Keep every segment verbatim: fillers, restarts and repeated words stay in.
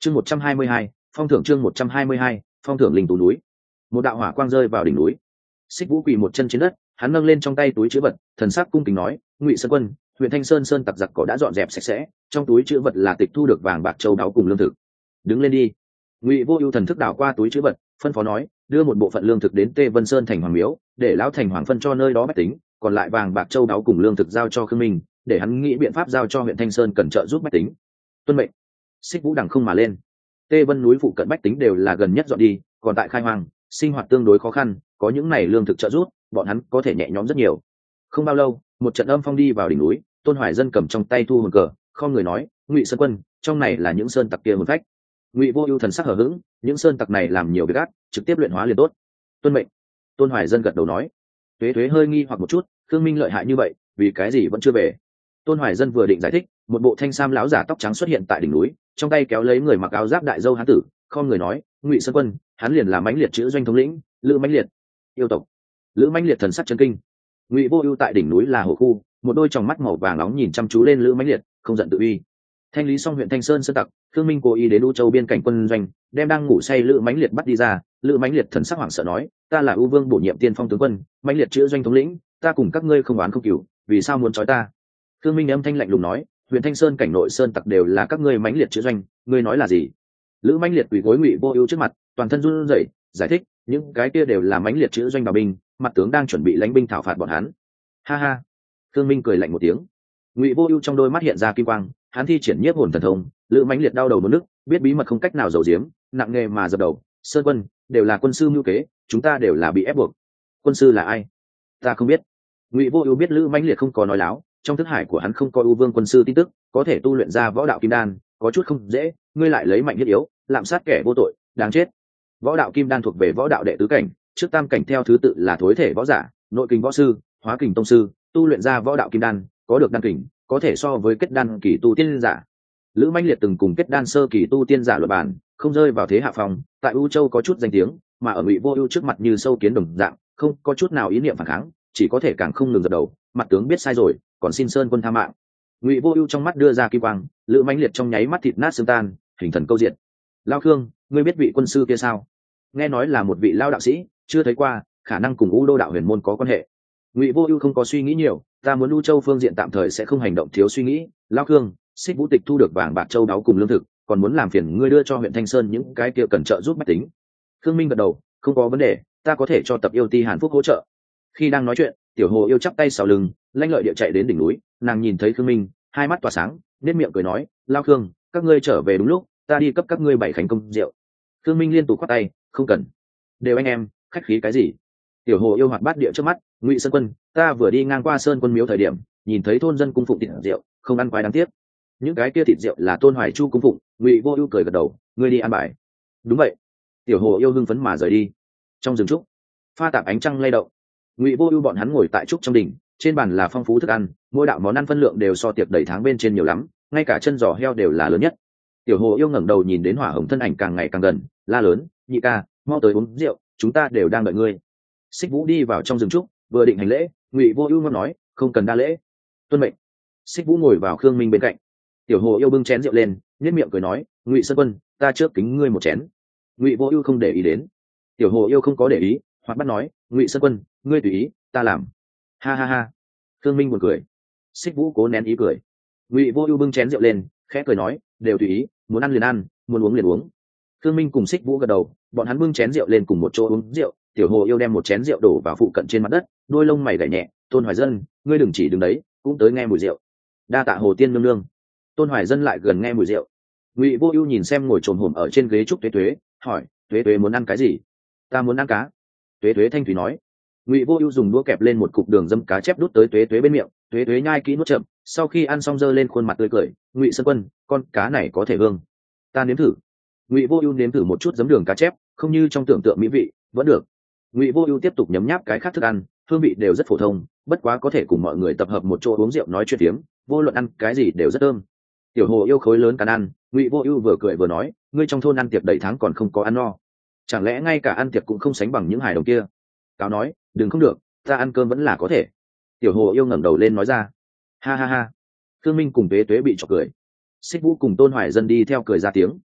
chương một trăm hai mươi hai, phong thưởng chương một trăm hai mươi hai, phong thưởng linh tú núi. Một đạo hỏa quang rơi vào đỉnh núi. Xích Vũ quỳ một chân trên đất, hắn nâng lên trong tay túi trữ vật, thần sắc cung kính nói: Ngụy Sơn Quân, huyện Thanh Sơn sơn tặc giặc cỏ đã dọn dẹp sạch sẽ, trong túi trữ vật là tịch thu được vàng bạc châu báu cùng lương thực. Đứng lên đi. Ngụy Vô Ưu thần thức đảo qua túi trữ vật, phân phó nói: đưa một bộ phận lương thực đến Tê Vân Sơn thành hoàng miếu, để lão thành hoàng phân cho nơi đó bách tính, còn lại vàng bạc châu báu cùng lương thực giao cho Khương Minh, để hắn nghĩ biện pháp giao cho huyện Thanh Sơn cần trợ giúp bách tính. Tuân mệnh. Xích Vũ đằng không mà lên. Tê Vân núi phụ cận bách tính đều là gần nhất dọn đi, còn tại khai hoang, sinh hoạt tương đối khó khăn, có những này lương thực trợ giúp, bọn hắn có thể nhẹ nhõm rất nhiều. Không bao lâu, một trận âm phong đi vào đỉnh núi, Tôn Hoài Dân cầm trong tay thu hồn cờ, không người nói: Ngụy Sơn Quân, trong này là những sơn tặc kia hồn phách. Ngụy Vô Ưu thần sắc hờ hững, những sơn tặc này làm nhiều việc ác, trực tiếp luyện hóa liền tốt. Tuân mệnh. Tôn Hoài Dân gật đầu nói. Tuế Tuế hơi nghi hoặc một chút, Khương Minh lợi hại như vậy, vì cái gì vẫn chưa về? Tôn Hoài Dân vừa định giải thích, một bộ thanh sam lão giả tóc trắng xuất hiện tại đỉnh núi, trong tay kéo lấy người mặc áo giáp đại dâu hán tử, không người nói: Ngụy Sơn Quân, hắn liền là mãnh liệt chữ doanh thống lĩnh, Lữ Mãnh Liệt. Yêu tộc. Lữ Mãnh Liệt thần sắc chấn kinh. Ngụy Vô Ưu tại đỉnh núi là hổ khu, một đôi tròng mắt màu vàng nóng nhìn chăm chú lên Lữ Mãnh Liệt, không giận tự uy. Thanh lý xong huyện Thanh Sơn sơn tặc, Khương Minh cố ý đến U Châu biên cảnh quân doanh, đem đang ngủ say Lữ Mãnh Liệt bắt đi ra. Lữ Mãnh Liệt thần sắc hoảng sợ nói: ta là U Vương bổ nhiệm tiên phong tướng quân, Mãnh Liệt chữ doanh thống lĩnh, ta cùng các ngươi không oán không cừu, vì sao muốn trói ta? Khương Minh âm thanh lạnh lùng nói: huyện Thanh Sơn cảnh nội sơn tặc đều là các ngươi Mãnh Liệt chữ doanh, ngươi nói là gì? Lữ Mãnh Liệt quỳ gối Ngụy Vô Ưu trước mặt, toàn thân run rẩy, giải thích: những cái kia đều là Mãnh Liệt chữ doanh bảo binh, mặt tướng đang chuẩn bị lãnh binh thảo phạt bọn hắn. Ha ha. Khương Minh cười lạnh một tiếng. Ngụy Vô Ưu trong đôi mắt hiện ra kim quang, hắn thi triển nhiếp hồn thần thông. Lữ Mãnh Liệt đau đầu muốn nức, biết bí mật không cách nào giấu giếm, nặng nề mà dập đầu: Sơn Quân, đều là quân sư mưu kế, chúng ta đều là bị ép buộc. Quân sư là ai? Ta không biết. Ngụy Vô Ưu biết Lữ Mãnh Liệt không có nói láo, trong thức hải của hắn không có U Vương quân sư tin tức, có thể tu luyện ra võ đạo kim đan, có chút không dễ, ngươi lại lấy mạnh thiết yếu, lạm sát kẻ vô tội, đáng chết. Võ đạo kim đan thuộc về võ đạo đệ tứ cảnh, trước tam cảnh theo thứ tự là thối thể võ giả, nội kình võ sư, hóa kình tông sư, tu luyện ra võ đạo kim đan, có được đan kình, có thể so với kết đan kỳ tu tiên giả. Lữ Mãnh Liệt từng cùng kết đan sơ kỳ tu tiên giả luận bàn, không rơi vào thế hạ phong, tại U Châu có chút danh tiếng, mà ở Ngụy Vô Ưu trước mặt như sâu kiến đồng dạng, không có chút nào ý niệm phản kháng, chỉ có thể càng không ngừng dập đầu: mặt tướng biết sai rồi, còn xin Sơn Quân tha mạng. Ngụy Vô Ưu trong mắt đưa ra kim quang, Lữ Mãnh Liệt trong nháy mắt thịt nát xương tan, hình thần câu diện. Lão Khương, ngươi biết vị quân sư kia sao? Nghe nói là một vị lão đạo sĩ, chưa thấy qua, khả năng cùng U Đô đạo huyền môn có quan hệ. Ngụy Vô Ưu không có suy nghĩ nhiều, ta muốn U Châu phương diện tạm thời sẽ không hành động thiếu suy nghĩ. Lão Khương, Xích Vũ tịch thu được vàng bạc châu báu cùng lương thực, còn muốn làm phiền ngươi đưa cho huyện Thanh Sơn những cái kia cần trợ giúp bách tính. Khương Minh gật đầu, không có vấn đề, ta có thể cho tập yêu ti Hàn Phúc hỗ trợ. Khi đang nói chuyện, Tiểu Hồ Yêu chắp tay sau lưng, lanh lợi địa chạy đến đỉnh núi, nàng nhìn thấy Khương Minh, hai mắt tỏa sáng, nét miệng cười nói: Lão Khương, các ngươi trở về đúng lúc, ta đi cấp các ngươi bảy khánh công rượu. Khương Minh liên tục khoát tay: không cần, đều anh em, khách khí cái gì? Tiểu Hồ Yêu hoạt bát địa trước mắt: Ngụy Sơn Quân, ta vừa đi ngang qua Sơn Quân miếu thời điểm, nhìn thấy thôn dân cung phụng thịt rượu, không ăn quái đáng tiếc. Những cái kia thịt rượu là Tôn Hoài Chu cung phụng. Ngụy Vô Ưu cười gật đầu: ngươi đi ăn bài. Đúng vậy. Tiểu Hồ Yêu hưng phấn mà rời đi. Trong rừng trúc, pha tạp ánh trăng lay động. Ngụy Vô Ưu bọn hắn ngồi tại trúc trong đỉnh, trên bàn là phong phú thức ăn, mỗi đạo món ăn phân lượng đều so tiệc đầy tháng bên trên nhiều lắm, ngay cả chân giò heo đều là lớn nhất. Tiểu Hồ Yêu ngẩng đầu nhìn đến Hỏa Hồng thân ảnh càng ngày càng gần, la lớn: nhị ca, mau tới uống rượu, chúng ta đều đang đợi ngươi. Xích Vũ đi vào trong rừng trúc, vừa định hành lễ, Ngụy Vô Ưu nói: không cần đa lễ. Tuân mệnh. Xích Vũ ngồi vào Khương Minh bên cạnh. Tiểu Hồ Yêu bưng chén rượu lên, nhếch miệng cười nói: Ngụy Sơn Quân, ta trước kính ngươi một chén. Ngụy Vô Ưu không để ý đến. Tiểu Hồ Yêu không có để ý, hoặc bắt nói: Ngụy Sơn Quân, ngươi tùy ý, ta làm. Ha ha ha. Khương Minh buồn cười. Xích Vũ cố nén ý cười. Ngụy Vô Ưu bưng chén rượu lên, khẽ cười nói: đều tùy ý, muốn ăn liền ăn, muốn uống liền uống. Khương Minh cùng Xích Vũ gật đầu, bọn hắn bưng chén rượu lên cùng một chỗ uống rượu. Tiểu Hồ Yêu đem một chén rượu đổ vào phụ cận trên mặt đất, đôi lông mày gảy nhẹ: Tôn Hoài Dân, ngươi đừng chỉ đứng đấy, cũng tới nghe mùi rượu. Đa tạ Hồ Tiên nương nương. Tôn Hoài Dân lại gần nghe mùi rượu. Ngụy Vô Ưu nhìn xem ngồi trồm hổm ở trên ghế trúc Tuế Tuế, hỏi: Tuế Tuế muốn ăn cái gì? Ta muốn ăn cá. Tuế Tuế thanh thủy nói. Ngụy Vô Ưu dùng đũa kẹp lên một cục đường dâm cá chép đút tới Tuế Tuế bên miệng, Tuế Tuế nhai kỹ nuốt chậm, sau khi ăn xong giơ lên khuôn mặt tươi cười: Ngụy Sơn Quân, con cá này có thể hương. Ta nếm thử. Ngụy Vô Ưu nếm thử một chút giấm đường cá chép, không như trong tưởng tượng mỹ vị, vẫn được. Ngụy Vô Ưu tiếp tục nhấm nháp cái khác thức ăn, hương vị đều rất phổ thông, bất quá có thể cùng mọi người tập hợp một chỗ uống rượu nói chuyện phiếm, vô luận ăn cái gì đều rất thơm. Tiểu Hồ Yêu khối lớn cắn ăn, Ngụy Vô Ưu vừa cười vừa nói: ngươi trong thôn ăn tiệc đầy tháng còn không có ăn no, chẳng lẽ ngay cả ăn tiệc cũng không sánh bằng những hài đồng kia? Cáo nói: đừng không được, ta ăn cơm vẫn là có thể. Tiểu Hồ Yêu ngẩng đầu lên nói ra. Ha ha ha. Khương Minh cùng Tuế Tuế bị chọc cười. Xích Vũ cùng Tôn Hoài Dân đi theo cười ra tiếng.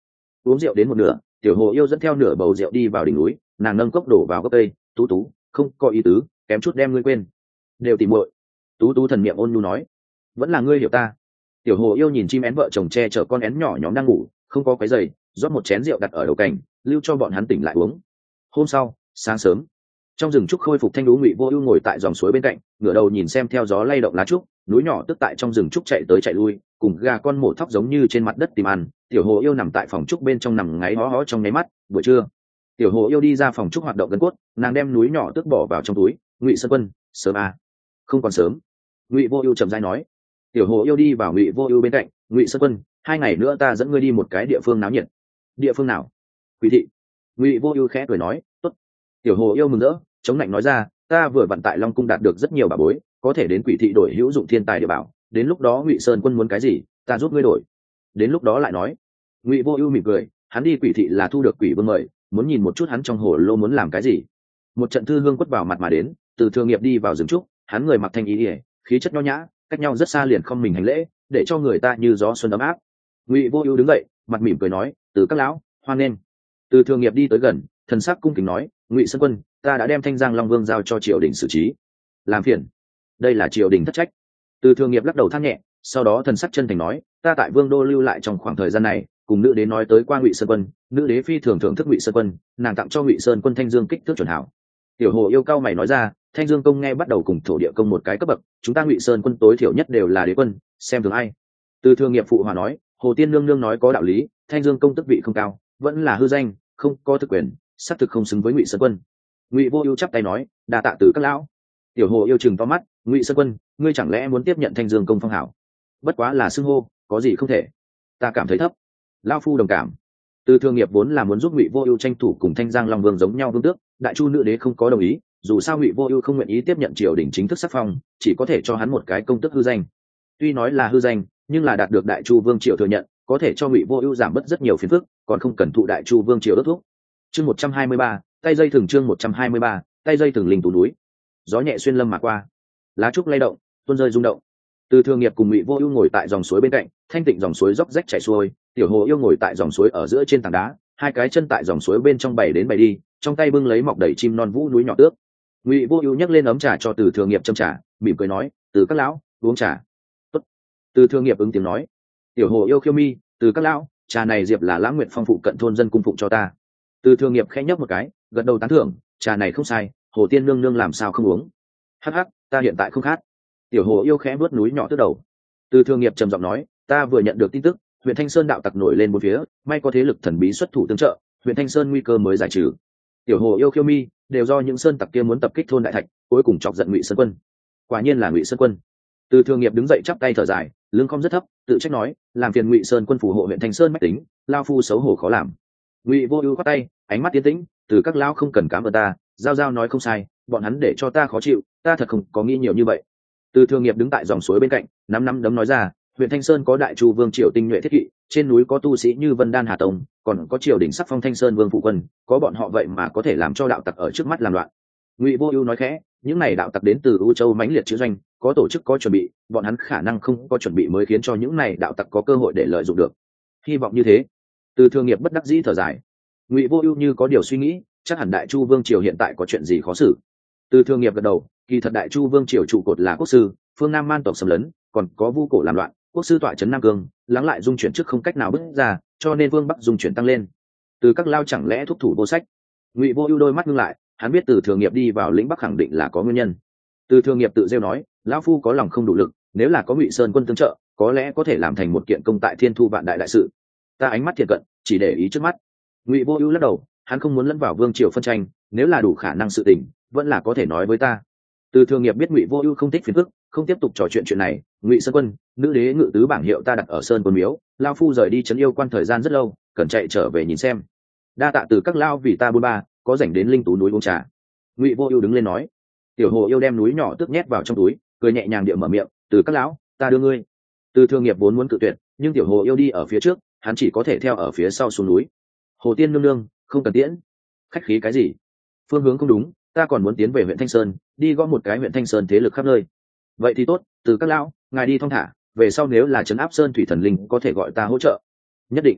uống rượu đến một nửa, tiểu hồ yêu dẫn theo nửa bầu rượu đi vào đỉnh núi, nàng nâng cốc đổ vào gốc cây. Tú Tú, không có ý tứ, kém chút đem ngươi quên. Đều tìm muội. Tú Tú thần miệng ôn nhu nói, vẫn là ngươi hiểu ta. Tiểu hồ yêu nhìn chim én vợ chồng che chở con én nhỏ nhóm đang ngủ, không có cái giày, rót một chén rượu đặt ở đầu cành, lưu cho bọn hắn tỉnh lại uống. Hôm sau sáng sớm, trong rừng trúc khôi phục thanh lũ, Ngụy Vô Ưu ngồi tại dòng suối bên cạnh, ngửa đầu nhìn xem theo gió lay động lá trúc, núi nhỏ tức tại trong rừng trúc chạy tới chạy lui, cùng gà con mổ thóc giống như trên mặt đất tìm ăn. Tiểu hồ yêu nằm tại phòng trúc bên trong nằm ngáy hó hó trong nháy mắt. Buổi trưa, tiểu hồ yêu đi ra phòng trúc hoạt động gân cốt, nàng đem núi nhỏ tức bỏ vào trong túi. Ngụy Sơn Quân, sớm à? Không còn sớm. Ngụy Vô Ưu trầm rãi nói. Tiểu hồ yêu đi vào Ngụy Vô Ưu bên cạnh. Ngụy Sơn Quân, hai ngày nữa ta dẫn ngươi đi một cái địa phương náo nhiệt. Địa phương nào? Quỷ thị. Ngụy Vô Ưu khẽ cười nói. Tốt. Tiểu hồ yêu mừng rỡ, chống lạnh nói ra, ta vừa vặn tại Long cung đạt được rất nhiều bảo bối, có thể đến Quỷ thị đổi hữu dụng thiên tài địa bảo, đến lúc đó Ngụy Sơn Quân muốn cái gì, ta giúp ngươi đổi. Đến lúc đó lại nói. Ngụy Vô Ưu mỉm cười, hắn đi Quỷ thị là thu được Quỷ Vương mời, muốn nhìn một chút hắn trong hồ lô muốn làm cái gì. Một trận thư hương quất vào mặt mà đến, Từ Thừa Nghiệp đi vào rừng trúc, hắn người mặc thanh y, khí chất nho nhã, cách nhau rất xa liền không mình hành lễ, để cho người ta như gió xuân ấm áp. Ngụy Vô Ưu đứng dậy, mặt mỉm cười nói, từ các lão, hoan nghênh. Từ Thừa Nghiệp đi tới gần, thần sắc cung kính nói, Ngụy Sơn Quân, ta đã đem Thanh Giang Long Vương giao cho triều đình xử trí. Làm phiền. Đây là triều đình thất trách. Từ Thừa Nghiệp lắc đầu than nhẹ, sau đó thần sắc chân thành nói, ta tại Vương đô lưu lại trong khoảng thời gian này, cùng nữ đế nói tới qua Ngụy Sơn Quân, nữ đế phi thường thưởng thức Ngụy Sơn Quân, nàng tặng cho Ngụy Sơn Quân Thanh Dương kích thước chuẩn hảo. Tiểu hồ yêu cao mày nói ra, Thanh Dương công nghe bắt đầu cùng thổ địa công một cái cấp bậc, chúng ta Ngụy Sơn Quân tối thiểu nhất đều là đế quân, xem thường ai. Từ Thừa Nghiệp phụ hòa nói, Hồ Tiên nương nương nói có đạo lý, Thanh Dương công tức vị không cao, vẫn là hư danh, không có thực quyền, xác thực không xứng với Ngụy Sơn Quân. Ngụy Vô Ưu chắp tay nói, đa tạ từ các lão. Tiểu hồ yêu chừng to mắt, Ngụy Sơn Quân, ngươi chẳng lẽ muốn tiếp nhận Thanh Dương công phong hảo? Bất quá là xưng hô, có gì không thể. Ta cảm thấy thấp. Lão phu đồng cảm. Từ Thừa Nghiệp vốn là muốn giúp Ngụy Vô Ưu tranh thủ cùng Thanh Giang Long Vương giống nhau vương tước, đại chu nữ đế không có đồng ý, dù sao Ngụy Vô Ưu không nguyện ý tiếp nhận triều đình chính thức sắc phong, chỉ có thể cho hắn một cái công tước hư danh. Tuy nói là hư danh, nhưng là đạt được đại chu vương triều thừa nhận, có thể cho Ngụy Vô Ưu giảm bớt rất nhiều phiền phức, còn không cần thụ đại chu vương triều đốc thúc. Chương một trăm hai mươi ba, tay dây thường chương một trăm hai mươi ba, tay dây thường linh tú núi. Gió nhẹ xuyên lâm mà qua, lá trúc lay động, tuôn rơi rung động. Từ Thừa Nghiệp cùng Ngụy Vô Ưu ngồi tại dòng suối bên cạnh, thanh tịnh dòng suối róc rách chảy xuôi, tiểu hồ yêu ngồi tại dòng suối ở giữa trên tảng đá, hai cái chân tại dòng suối bên trong bảy đến bảy đi, trong tay bưng lấy mọc đầy chim non vũ núi nhỏ tước. Ngụy Vô Ưu nhấc lên ấm trà cho Từ Thừa Nghiệp châm trà, mỉm cười nói, "Từ các lão, uống trà." "Tốt." Từ Thừa Nghiệp ứng tiếng nói. Tiểu hồ yêu khiêu mi, "Từ các lão, trà này diệp là Lãng Nguyệt Phong phụ cận thôn dân cung phụng cho ta." Từ Thừa Nghiệp khẽ nhấp một cái, gật đầu tán thưởng, "Trà này không sai, Hồ Tiên nương nương làm sao không uống?" "Hắc hắc, ta hiện tại không khát." Tiểu hồ yêu khẽ vuốt núi nhỏ tước đầu. Từ Thừa Nghiệp trầm giọng nói, "Ta vừa nhận được tin tức, huyện Thanh Sơn đạo tặc nổi lên bốn phía, may có thế lực thần bí xuất thủ tương trợ, huyện Thanh Sơn nguy cơ mới giải trừ." Tiểu hồ yêu khiêu mi, đều do những sơn tặc kia muốn tập kích thôn đại thạch, cuối cùng chọc giận Ngụy Sơn Quân. Quả nhiên là Ngụy Sơn Quân. Từ Thừa Nghiệp đứng dậy chắp tay thở dài, lưng không rất thấp, tự trách nói, làm phiền Ngụy Sơn Quân phù hộ huyện Thanh Sơn mách tính, lao phu xấu hổ khó làm. Ngụy Vô Ưu quát tay, ánh mắt tiến tĩnh, "Từ các lão không cần cám ơn ta, giao giao nói không sai, bọn hắn để cho ta khó chịu, ta thật không có nghĩ nhiều như vậy." Từ Thừa Nghiệp đứng tại dòng suối bên cạnh, nắm nắm đấm nói ra, huyện Thanh Sơn có đại chu vương triều tinh nhuệ thiết kỵ, trên núi có tu sĩ như Vân Đan Hà Tông, còn có triều đình sắc phong Thanh Sơn vương phụ quân, có bọn họ vậy mà có thể làm cho đạo tặc ở trước mắt làm loạn. Ngụy Vô Ưu nói khẽ, những này đạo tặc đến từ U Châu mãnh liệt chữ doanh, có tổ chức có chuẩn bị, bọn hắn khả năng không có chuẩn bị mới khiến cho những này đạo tặc có cơ hội để lợi dụng được. Hy vọng như thế. Từ Thừa Nghiệp bất đắc dĩ thở dài. Ngụy Vô Ưu như có điều suy nghĩ, chắc hẳn đại chu vương triều hiện tại có chuyện gì khó xử. Từ Thừa Nghiệp gật đầu, kỳ thật đại chu vương triều trụ cột là quốc sư, phương Nam man tộc xâm lấn, còn có vu cổ làm loạn, quốc sư tọa trấn Nam Cương, lắng lại dung chuyển trước không cách nào bứt ra, cho nên vương bắc dung chuyển tăng lên. Từ các lao chẳng lẽ thúc thủ vô sách? Ngụy Vô Ưu đôi mắt ngưng lại, hắn biết Từ Thừa Nghiệp đi vào lĩnh bắc khẳng định là có nguyên nhân. Từ Thừa Nghiệp tự rêu nói, lão phu có lòng không đủ lực, nếu là có Ngụy Sơn Quân tương trợ, có lẽ có thể làm thành một kiện công tại Thiên Thu vạn đại đại sự. Ta ánh mắt thiện cận, chỉ để ý trước mắt. Ngụy Vô Ưu lắc đầu, hắn không muốn lẫn vào vương triều phân tranh, nếu là đủ khả năng sự tình, vẫn là có thể nói với ta. Từ Thừa Nghiệp biết Ngụy Vô Ưu không thích phiền phức, không tiếp tục trò chuyện chuyện này. Ngụy Sơn Quân, nữ đế ngự tứ bảng hiệu ta đặt ở Sơn Quân miếu, lão phu rời đi trấn yêu quan thời gian rất lâu, cần chạy trở về nhìn xem. Đa tạ từ các lao vì ta buôn ba, có rảnh đến linh tú núi uống trà. Ngụy Vô Ưu đứng lên nói. Tiểu hồ yêu đem núi nhỏ tước nhét vào trong túi, cười nhẹ nhàng địa mở miệng, "Từ các lão, ta đưa ngươi." Từ Thừa Nghiệp vốn muốn cự tuyệt, nhưng tiểu hồ yêu đi ở phía trước, hắn chỉ có thể theo ở phía sau xuống núi. "Hồ Tiên nương nương, không cần tiễn." "Khách khí cái gì? Phương hướng không đúng, ta còn muốn tiến về huyện Thanh Sơn, đi gõ một cái huyện Thanh Sơn thế lực khắp nơi." "Vậy thì tốt, Từ các lão, ngài đi thong thả, về sau nếu là trấn áp sơn thủy thần linh có thể gọi ta hỗ trợ." "Nhất định."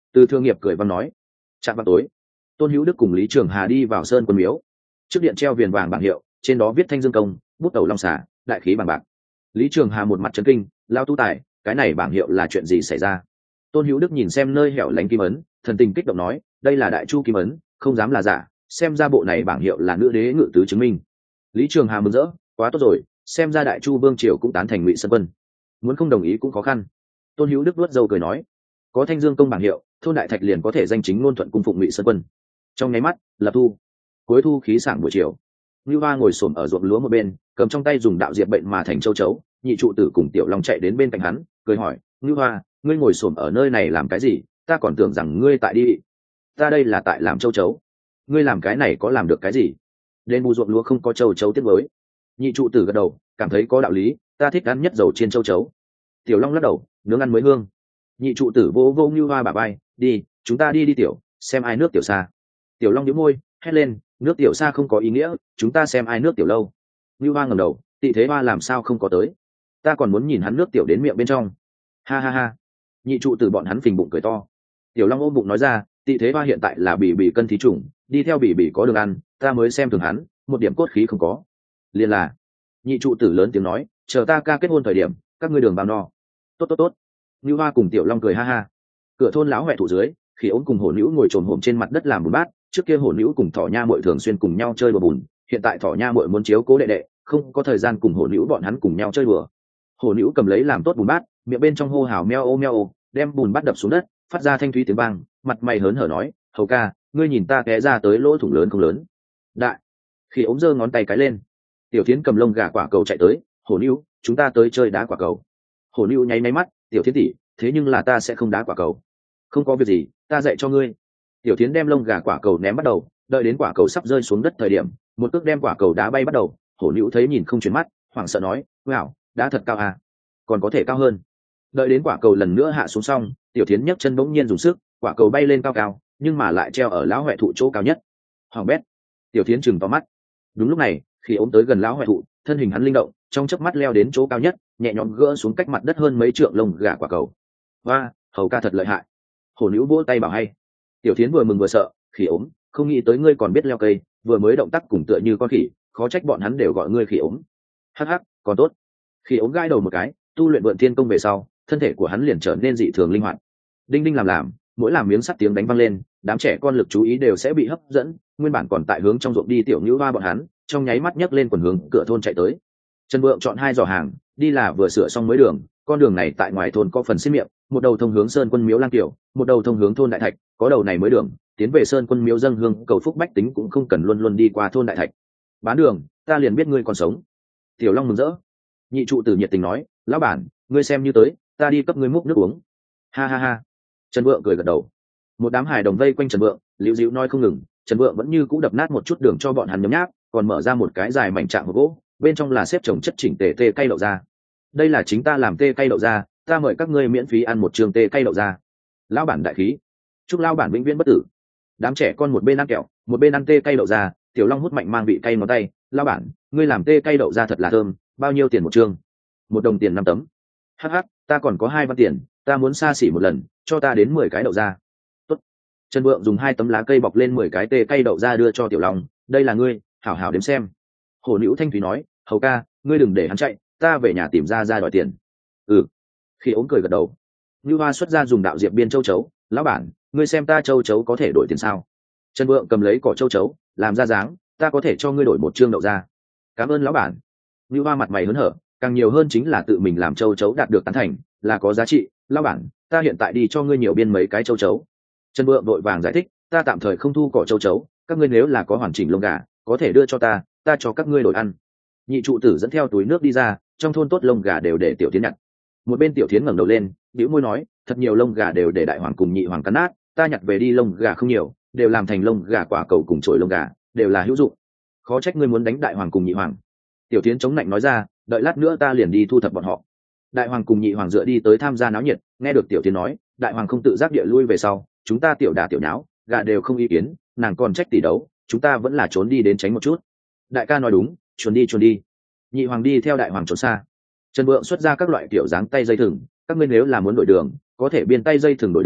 Từ Thương Nghiệp cười văn nói. Chạm vào tối, Tôn Hữu Đức cùng Lý Trường Hà đi vào sơn quân miếu. Trước điện treo viền vàng bảng hiệu, trên đó viết Thanh Dương Công, bút tẩu long xà, đại khí bằng bạc. Lý Trường Hà một mặt chấn kinh, lao tu tài, cái này bảng hiệu là chuyện gì xảy ra? Tôn Hữu Đức nhìn xem nơi hẻo lánh kim ấn, thần tình kích động nói, đây là đại chu kim ấn, không dám là giả, xem ra bộ này bảng hiệu là nữ đế ngự tứ chứng minh. Lý Trường Hà mừng rỡ, quá tốt rồi, xem ra đại chu vương triều cũng tán thành Ngụy Sơn Quân, muốn không đồng ý cũng khó khăn. Tôn Hữu Đức vuốt râu cười nói, có Thanh Dương Công bảng hiệu, thôn đại thạch liền có thể danh chính ngôn thuận cung phụng Ngụy Sơn Quân. Trong nháy mắt, lập thu, cuối thu khí sảng buổi chiều, Ngưu Hoa ngồi xổm ở ruộng lúa một bên, cầm trong tay dùng đạo diệp bệnh mà thành châu chấu. Nhị trụ tử cùng Tiểu Long chạy đến bên cạnh hắn, cười hỏi, Ngưu Hoa, ngươi ngồi xổm ở nơi này làm cái gì? Ta còn tưởng rằng ngươi tại đi. Ta đây là tại làm châu chấu. Ngươi làm cái này có làm được cái gì? Đền bù ruộng lúa không có châu chấu tiếc với. Nhị trụ tử gật đầu, cảm thấy có đạo lý, ta thích ăn nhất dầu chiên châu chấu. Tiểu Long lắc đầu, nướng ăn mới hương. Nhị trụ tử vô vô Ngưu Hoa bả vai, đi, chúng ta đi đi tiểu, xem ai nước tiểu xa. Tiểu Long nhíu môi, hét lên, nước tiểu xa không có ý nghĩa, chúng ta xem ai nước tiểu lâu. Ngưu Hoa ngẩng đầu, Tị Thế Hoa làm sao không có tới? Ta còn muốn nhìn hắn nước tiểu đến miệng bên trong. Ha ha ha. Nhị trụ tử bọn hắn phình bụng cười to. Tiểu Long ôm bụng nói ra, Tị Thế Hoa hiện tại là bỉ bỉ cân thí chủng, đi theo bỉ bỉ có đường ăn, ta mới xem thường hắn, một điểm cốt khí không có. Liên là. Nhị trụ tử lớn tiếng nói, chờ ta ca kết hôn thời điểm, các ngươi đường bao no. Tốt tốt tốt. Ngưu Hoa cùng Tiểu Long cười ha ha. Cửa thôn lão huệ thủ dưới, Khi Ôn cùng Hổ Nữu ngồi trồm hổm trên mặt đất làm bùn bát. Trước kia Hổ Nữu cùng Thỏ Nha Muội thường xuyên cùng nhau chơi bừa bùn, hiện tại Thỏ Nha Muội muốn chiếu cố đệ đệ, không có thời gian cùng Hổ Nữu bọn hắn cùng nhau chơi bừa. Hổ Nữu cầm lấy làm tốt bùn bát, miệng bên trong hô hào meo ô meo ô, đem bùn bát đập xuống đất, phát ra thanh thúy tiếng vang, mặt mày hớn hở nói, hầu ca, ngươi nhìn ta té ra tới lỗ thủng lớn không lớn? Đại. Khi ống giơ ngón tay cái lên. Tiểu Thiến cầm lông gà quả cầu chạy tới, Hổ Nữu, chúng ta tới chơi đá quả cầu. Hổ Nữu nháy máy mắt, Tiểu Thiến tỷ, thế nhưng là ta sẽ không đá quả cầu. Không có việc gì, ta dạy cho ngươi. Tiểu Thiến đem lông gà quả cầu ném bắt đầu, đợi đến quả cầu sắp rơi xuống đất thời điểm, một cước đem quả cầu đá bay bắt đầu. Hổ Nữu thấy nhìn không chuyển mắt, hoảng sợ nói, wow, đá thật cao à, còn có thể cao hơn. Đợi đến quả cầu lần nữa hạ xuống xong, Tiểu Thiến nhấc chân bỗng nhiên dùng sức, quả cầu bay lên cao cao, nhưng mà lại treo ở lão huệ thụ chỗ cao nhất. Hoàng bét. Tiểu Thiến chừng to mắt. Đúng lúc này, khi ốm tới gần lão huệ thụ, thân hình hắn linh động, trong chớp mắt leo đến chỗ cao nhất, nhẹ nhõm gỡ xuống cách mặt đất hơn mấy trượng lông gà quả cầu. Hoa, hầu ca thật lợi hại. Hổ Nữu vỗ tay bảo hay. Tiểu Thiến vừa mừng vừa sợ, Khỉ ốm, không nghĩ tới ngươi còn biết leo cây, vừa mới động tác cùng tựa như con khỉ, khó trách bọn hắn đều gọi ngươi Khỉ ốm. Hắc hắc, còn tốt. Khỉ ốm gai đầu một cái, tu luyện Vượn Thiên Công về sau, thân thể của hắn liền trở nên dị thường linh hoạt. Đinh đinh làm làm, mỗi làm miếng sắt tiếng đánh vang lên, đám trẻ con lực chú ý đều sẽ bị hấp dẫn, nguyên bản còn tại hướng trong ruộng đi Tiểu Nhũ Hoa bọn hắn, trong nháy mắt nhấc lên quần hướng cửa thôn chạy tới. Trần Vượng chọn hai giỏ hàng, đi là vừa sửa xong mới đường, con đường này tại ngoài thôn có phần xếp miệng, một đầu thông hướng Sơn Quân Miếu Lang Tiểu, một đầu thông hướng thôn Đại Thạch, có đầu này mới đường, tiến về Sơn Quân Miếu dâng hương cầu phúc bách tính cũng không cần luôn luôn đi qua thôn Đại Thạch. Bán đường, ta liền biết ngươi còn sống. Tiểu Long mừng rỡ. Nhị trụ tử nhiệt tình nói, lão bản, ngươi xem như tới, ta đi cấp ngươi múc nước uống. Ha ha ha. Trần Vượng cười gật đầu. Một đám hài đồng vây quanh Trần Vượng, liễu dĩu nói không ngừng. Trần Vượng vẫn như cũ đập nát một chút đường cho bọn hắn nhấm nháp, còn mở ra một cái dài mảnh trạng hộp gỗ, bên trong là xếp chồng chất chỉnh tề tê cây đậu ra. Đây là chính ta làm tê cây đậu ra, ta mời các ngươi miễn phí ăn một trường tê cây đậu ra. Lão bản đại khí, chúc lão bản vĩnh viễn bất tử. Đám trẻ con một bên ăn kẹo, một bên ăn tê cây đậu ra. Tiểu Long hút mạnh mang vị cay ngón tay, lão bản, ngươi làm tê cây đậu ra thật là thơm, bao nhiêu tiền một chương? Một đồng tiền năm tấm. Hắc hắc, ta còn có hai văn tiền, ta muốn xa xỉ một lần, cho ta đến mười cái đậu ra. Tốt. Trần Vượng dùng hai tấm lá cây bọc lên mười cái tê cây đậu ra đưa cho Tiểu Long, đây là ngươi, hảo hảo đếm xem. Hồ Nữu Thanh Thúy nói, hầu ca, ngươi đừng để hắn chạy, ta về nhà tìm ra ra đòi tiền. Ừ. Khi ống cười gật đầu. Như Hoa xuất ra dùng đạo diệp biên châu chấu, lão bản, ngươi xem ta châu chấu có thể đổi tiền sao? Trần Vượng cầm lấy cỏ châu chấu, làm ra dáng, ta có thể cho ngươi đổi một chương đậu ra. Cảm ơn lão bản. Như Hoa mặt mày hớn hở, càng nhiều hơn chính là tự mình làm châu chấu đạt được tán thành, là có giá trị. Lão bản, ta hiện tại đi cho ngươi nhiều biên mấy cái châu chấu. Trần Vượng vội vàng giải thích, ta tạm thời không thu cỏ châu chấu, các ngươi nếu là có hoàn chỉnh lông gà, có thể đưa cho ta, ta cho các ngươi đổi ăn. Nhị trụ tử dẫn theo túi nước đi ra, trong thôn tốt lông gà đều để Tiểu Thiến nhặt. Một bên Tiểu Thiến ngẩng đầu lên, bĩu môi nói, thật nhiều lông gà đều để đại hoàng cùng nhị hoàng cắn nát, ta nhặt về đi lông gà không nhiều, đều làm thành lông gà quả cầu cùng chổi lông gà, đều là hữu dụng. Khó trách ngươi muốn đánh đại hoàng cùng nhị hoàng. Tiểu Thiến chống lạnh nói ra, đợi lát nữa ta liền đi thu thập bọn họ. Đại hoàng cùng nhị hoàng dựa đi tới tham gia náo nhiệt, nghe được Tiểu Thiến nói, đại hoàng không tự giác địa lui về sau, chúng ta tiểu đà tiểu nháo, gà đều không ý kiến, nàng còn trách tỷ đấu, chúng ta vẫn là trốn đi đến tránh một chút. Đại ca nói đúng, chuồn đi chuồn đi. Nhị hoàng đi theo đại hoàng trốn xa. Trần Vượng xuất ra các loại kiểu dáng tay dây thừng, các ngươi nếu là muốn đổi đường, có thể biên tay dây thừng đổi đường,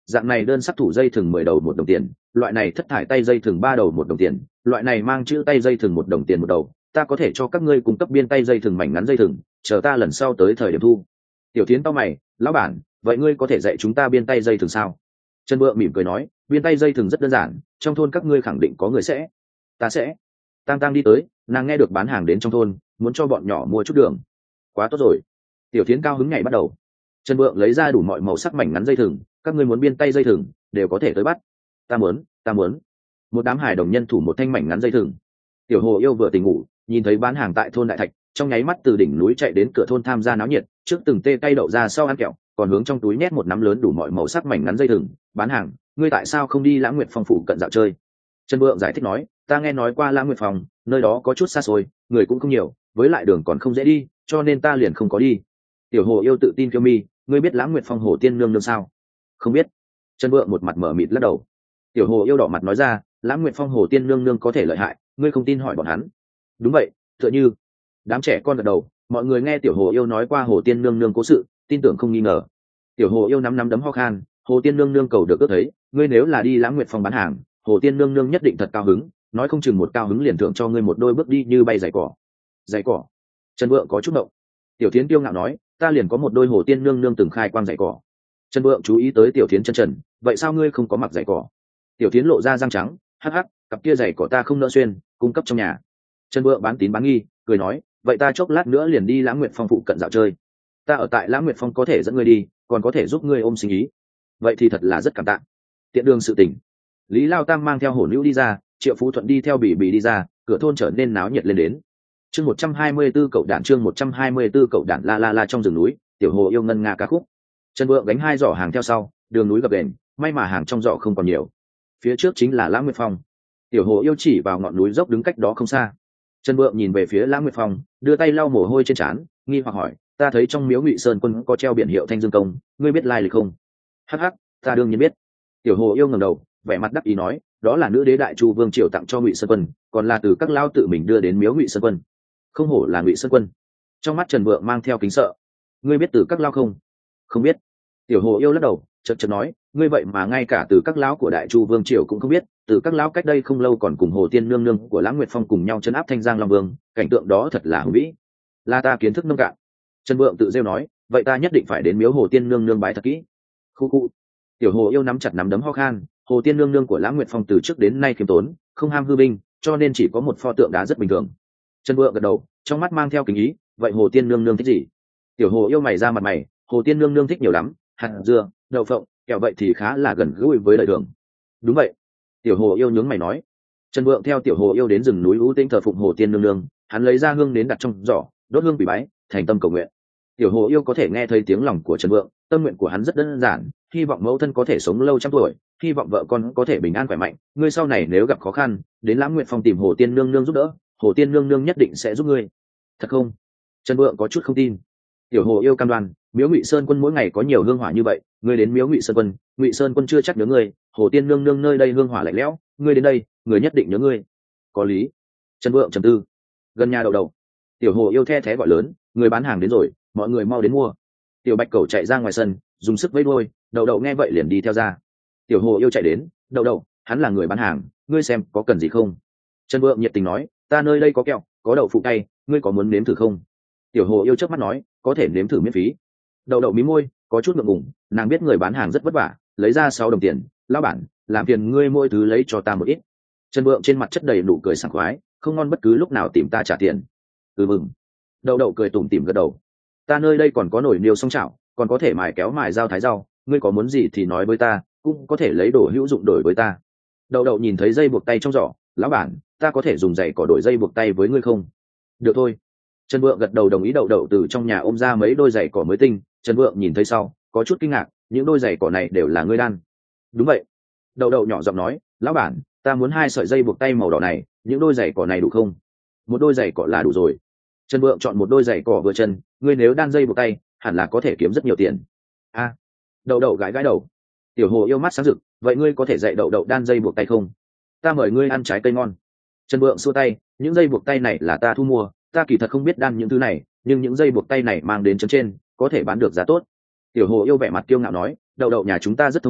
dạng này đơn sắc thủ dây thừng mười đầu một đồng tiền, loại này thất thải tay dây thừng ba đầu một đồng tiền, loại này mang chữ tay dây thừng một đồng tiền một đầu, ta có thể cho các ngươi cung cấp biên tay dây thừng mảnh ngắn dây thừng, chờ ta lần sau tới thời điểm thu. Tiểu Thiến tao mày, lão bản, vậy ngươi có thể dạy chúng ta biên tay dây thừng sao? Trần Vượng mỉm cười nói, biên tay dây thừng rất đơn giản, trong thôn các ngươi khẳng định có người sẽ. Ta sẽ. Tang Tang đi tới, nàng nghe được bán hàng đến trong thôn, muốn cho bọn nhỏ mua chút đường. Quá tốt rồi. Tiểu Thiến cao hứng nhảy bắt đầu. Trần Vượng lấy ra đủ mọi màu sắc mảnh ngắn dây thừng, các ngươi muốn biên tay dây thừng, đều có thể tới bắt. Ta muốn, ta muốn. Một đám hài đồng nhân thủ một thanh mảnh ngắn dây thừng. Tiểu Hồ Yêu vừa tỉnh ngủ, nhìn thấy bán hàng tại thôn Đại Thạch, trong nháy mắt từ đỉnh núi chạy đến cửa thôn tham gia náo nhiệt, trước từng tê cây đậu ra sau ăn kẹo, còn hướng trong túi nhét một nắm lớn đủ mọi màu sắc mảnh ngắn dây thừng. Bán hàng, ngươi tại sao không đi Lãng Nguyệt Phong phủ cận dạo chơi? Trần Vượng giải thích nói, ta nghe nói qua Lãng Nguyệt Phong, nơi đó có chút xa xôi, người cũng không nhiều, với lại đường còn không dễ đi, cho nên ta liền không có đi. Tiểu Hồ Yêu tự tin kêu mi, ngươi biết Lãng Nguyệt Phong Hồ Tiên nương nương sao? Không biết. Trần Vượng một mặt mở mịt lắc đầu. Tiểu Hồ Yêu đỏ mặt nói ra, Lãng Nguyệt Phong Hồ Tiên nương nương có thể lợi hại, ngươi không tin hỏi bọn hắn. Đúng vậy, tựa như. Đám trẻ con gật đầu, mọi người nghe Tiểu Hồ Yêu nói qua Hồ Tiên nương nương cố sự, tin tưởng không nghi ngờ. Tiểu Hồ Yêu nắm nắm đấm ho khan, Hồ Tiên nương nương cầu được ước thấy, ngươi nếu là đi Lãng Nguyệt Phong bán hàng, Hồ Tiên nương nương nhất định thật cao hứng, nói không chừng một cao hứng liền thưởng cho ngươi một đôi bước đi như bay giày cỏ. Giày cỏ? Trần Vượng có chút động. Tiểu Thiến tiêu ngạo nói, ta liền có một đôi Hồ Tiên nương nương từng khai quang giày cỏ. Trần Vượng chú ý tới Tiểu Thiến chân trần, vậy sao ngươi không có mặc giày cỏ? Tiểu Thiến lộ ra răng trắng, hắc hắc, cặp kia giày cỏ ta không nỡ xuyên, cung cấp trong nhà. Trần Vượng bán tín bán nghi, cười nói, vậy ta chốc lát nữa liền đi Lãng Nguyệt Phong phụ cận dạo chơi. Ta ở tại Lãng Nguyệt Phong có thể dẫn ngươi đi, còn có thể giúp ngươi ôm sinh ý. Vậy thì thật là rất cảm tạ. Tiện đường sự tình. Lý Lao Tam mang theo Hổ Nữu đi ra, Triệu Phú Thuận đi theo Bỉ Bỉ đi ra, cửa thôn trở nên náo nhiệt lên đến. Chương một trăm hai mươi tư cậu đản chương một trăm hai mươi tư cậu đản la la la trong rừng núi, Tiểu Hồ Yêu ngân nga ca khúc. Trần Vượng gánh hai giỏ hàng theo sau, đường núi gập ghềnh, may mà hàng trong giỏ không còn nhiều. Phía trước chính là Lãng Nguyệt Phong. Tiểu Hồ Yêu chỉ vào ngọn núi dốc đứng cách đó không xa. Trần Vượng nhìn về phía Lãng Nguyệt Phong, đưa tay lau mồ hôi trên trán, nghi hoặc hỏi, ta thấy trong miếu Ngụy Sơn Quân có treo biển hiệu Thanh Dương Công, ngươi biết lai lịch không? Hắc hắc, ta đương nhiên biết. Tiểu Hồ Yêu ngẩng đầu, vẻ mặt đắc ý nói, đó là nữ đế đại chu vương triều tặng cho Ngụy Sơn Quân, còn là từ các lao tự mình đưa đến miếu Ngụy Sơn Quân. Không hổ là Ngụy Sơn Quân. Trong mắt Trần Vượng mang theo kính sợ. Ngươi biết từ các lao không? Không biết. Tiểu Hồ Yêu lắc đầu, chợt chợt nói, ngươi vậy mà ngay cả từ các lão của đại chu vương triều cũng không biết, từ các lão cách đây không lâu còn cùng Hồ Tiên nương nương của Lãng Nguyệt Phong cùng nhau trấn áp Thanh Giang Long Vương, cảnh tượng đó thật là hùng vĩ. Là ta kiến thức nông cạn. Trần Vượng tự rêu nói, vậy ta nhất định phải đến miếu Hồ Tiên nương nương bái thật kỹ. Khu khu. Tiểu Hồ Yêu nắm chặt nắm đấm ho khan, Hồ Tiên nương nương của Lãng Nguyệt Phong từ trước đến nay khiêm tốn, không ham hư binh, cho nên chỉ có một pho tượng đá rất bình thường. Trần Vượng gật đầu, trong mắt mang theo kính ý, vậy Hồ Tiên nương nương thích gì? Tiểu Hồ Yêu mày ra mặt mày, Hồ Tiên nương nương thích nhiều lắm, hạt dưa, đậu phộng, kẹo vậy thì khá là gần gũi với đời thường. Đúng vậy. Tiểu Hồ Yêu nhướng mày nói. Trần Vượng theo Tiểu Hồ Yêu đến rừng núi u tĩnh thờ phụng Hồ Tiên nương nương, hắn lấy ra hương đến đặt trong giỏ, đốt hương quỳ bái, thành tâm cầu nguyện. Tiểu Hồ Yêu có thể nghe thấy tiếng lòng của Trần Vượng, tâm nguyện của hắn rất đơn giản, hy vọng mẫu thân có thể sống lâu trăm tuổi, hy vọng vợ con có thể bình an khỏe mạnh, ngươi sau này nếu gặp khó khăn, đến Lãng Nguyệt Phong tìm Hồ Tiên nương nương giúp đỡ, Hồ Tiên nương nương nhất định sẽ giúp ngươi. Thật không? Trần Vượng có chút không tin. Tiểu Hồ Yêu cam đoan, miếu Ngụy Sơn Quân mỗi ngày có nhiều hương hỏa như vậy, ngươi đến miếu Ngụy Sơn Quân, Ngụy Sơn Quân chưa chắc nhớ ngươi, Hồ Tiên nương nương nơi đây hương hỏa lạnh lẽo, ngươi đến đây, người nhất định nhớ ngươi. Có lý. Trần Vượng trầm tư. Gần nhà đầu đầu, Tiểu Hồ Yêu the thé gọi lớn, người bán hàng đến rồi, mọi người mau đến mua. Tiểu Bạch Cẩu chạy ra ngoài sân, dùng sức vẫy đuôi, Đậu Đậu nghe vậy liền đi theo ra. Tiểu Hồ Yêu chạy đến, Đậu Đậu, hắn là người bán hàng, ngươi xem có cần gì không? Trần Vượng nhiệt tình nói, ta nơi đây có kẹo, có đậu phụ cay, ngươi có muốn nếm thử không? Tiểu Hồ Yêu chớp mắt nói, có thể nếm thử miễn phí. Đậu Đậu mí môi, có chút ngượng ngùng, nàng biết người bán hàng rất vất vả, lấy ra sáu đồng tiền, lão bản, làm phiền ngươi mỗi thứ lấy cho ta một ít. Trần Vượng trên mặt chất đầy nụ cười sảng khoái, không ngon bất cứ lúc nào tìm ta trả tiền. Ừ mừng. Đậu Đậu cười tủm tỉm gật đầu. Ta nơi đây còn có nồi niêu song chảo, còn có thể mài kéo mài dao thái rau, ngươi có muốn gì thì nói với ta, cũng có thể lấy đồ hữu dụng đổi với ta. Đậu Đậu nhìn thấy dây buộc tay trong giỏ, lão bản, ta có thể dùng giày cỏ đổi dây buộc tay với ngươi không? Được thôi. Trần Vượng gật đầu đồng ý. Đậu Đậu từ trong nhà ôm ra mấy đôi giày cỏ mới tinh, Trần Vượng nhìn thấy sau, có chút kinh ngạc, những đôi giày cỏ này đều là ngươi đan? Đúng vậy. Đậu Đậu nhỏ giọng nói, lão bản, ta muốn hai sợi dây buộc tay màu đỏ này, những đôi giày cỏ này đủ không? Một đôi giày cỏ là đủ rồi. Trần Vượng chọn một đôi giày cỏ vừa chân, ngươi nếu đan dây buộc tay, hẳn là có thể kiếm rất nhiều tiền. A. À, Đậu Đậu gãi gãi đầu. Tiểu Hồ Yêu mắt sáng rực, vậy ngươi có thể dạy Đậu Đậu đan dây buộc tay không? Ta mời ngươi ăn trái cây ngon. Trần Vượng xua tay, những dây buộc tay này là ta thu mua, ta kỳ thật không biết đan những thứ này, nhưng những dây buộc tay này mang đến trấn trên, có thể bán được giá tốt. Tiểu Hồ Yêu vẻ mặt kiêu ngạo nói, Đậu Đậu nhà chúng ta rất thông minh,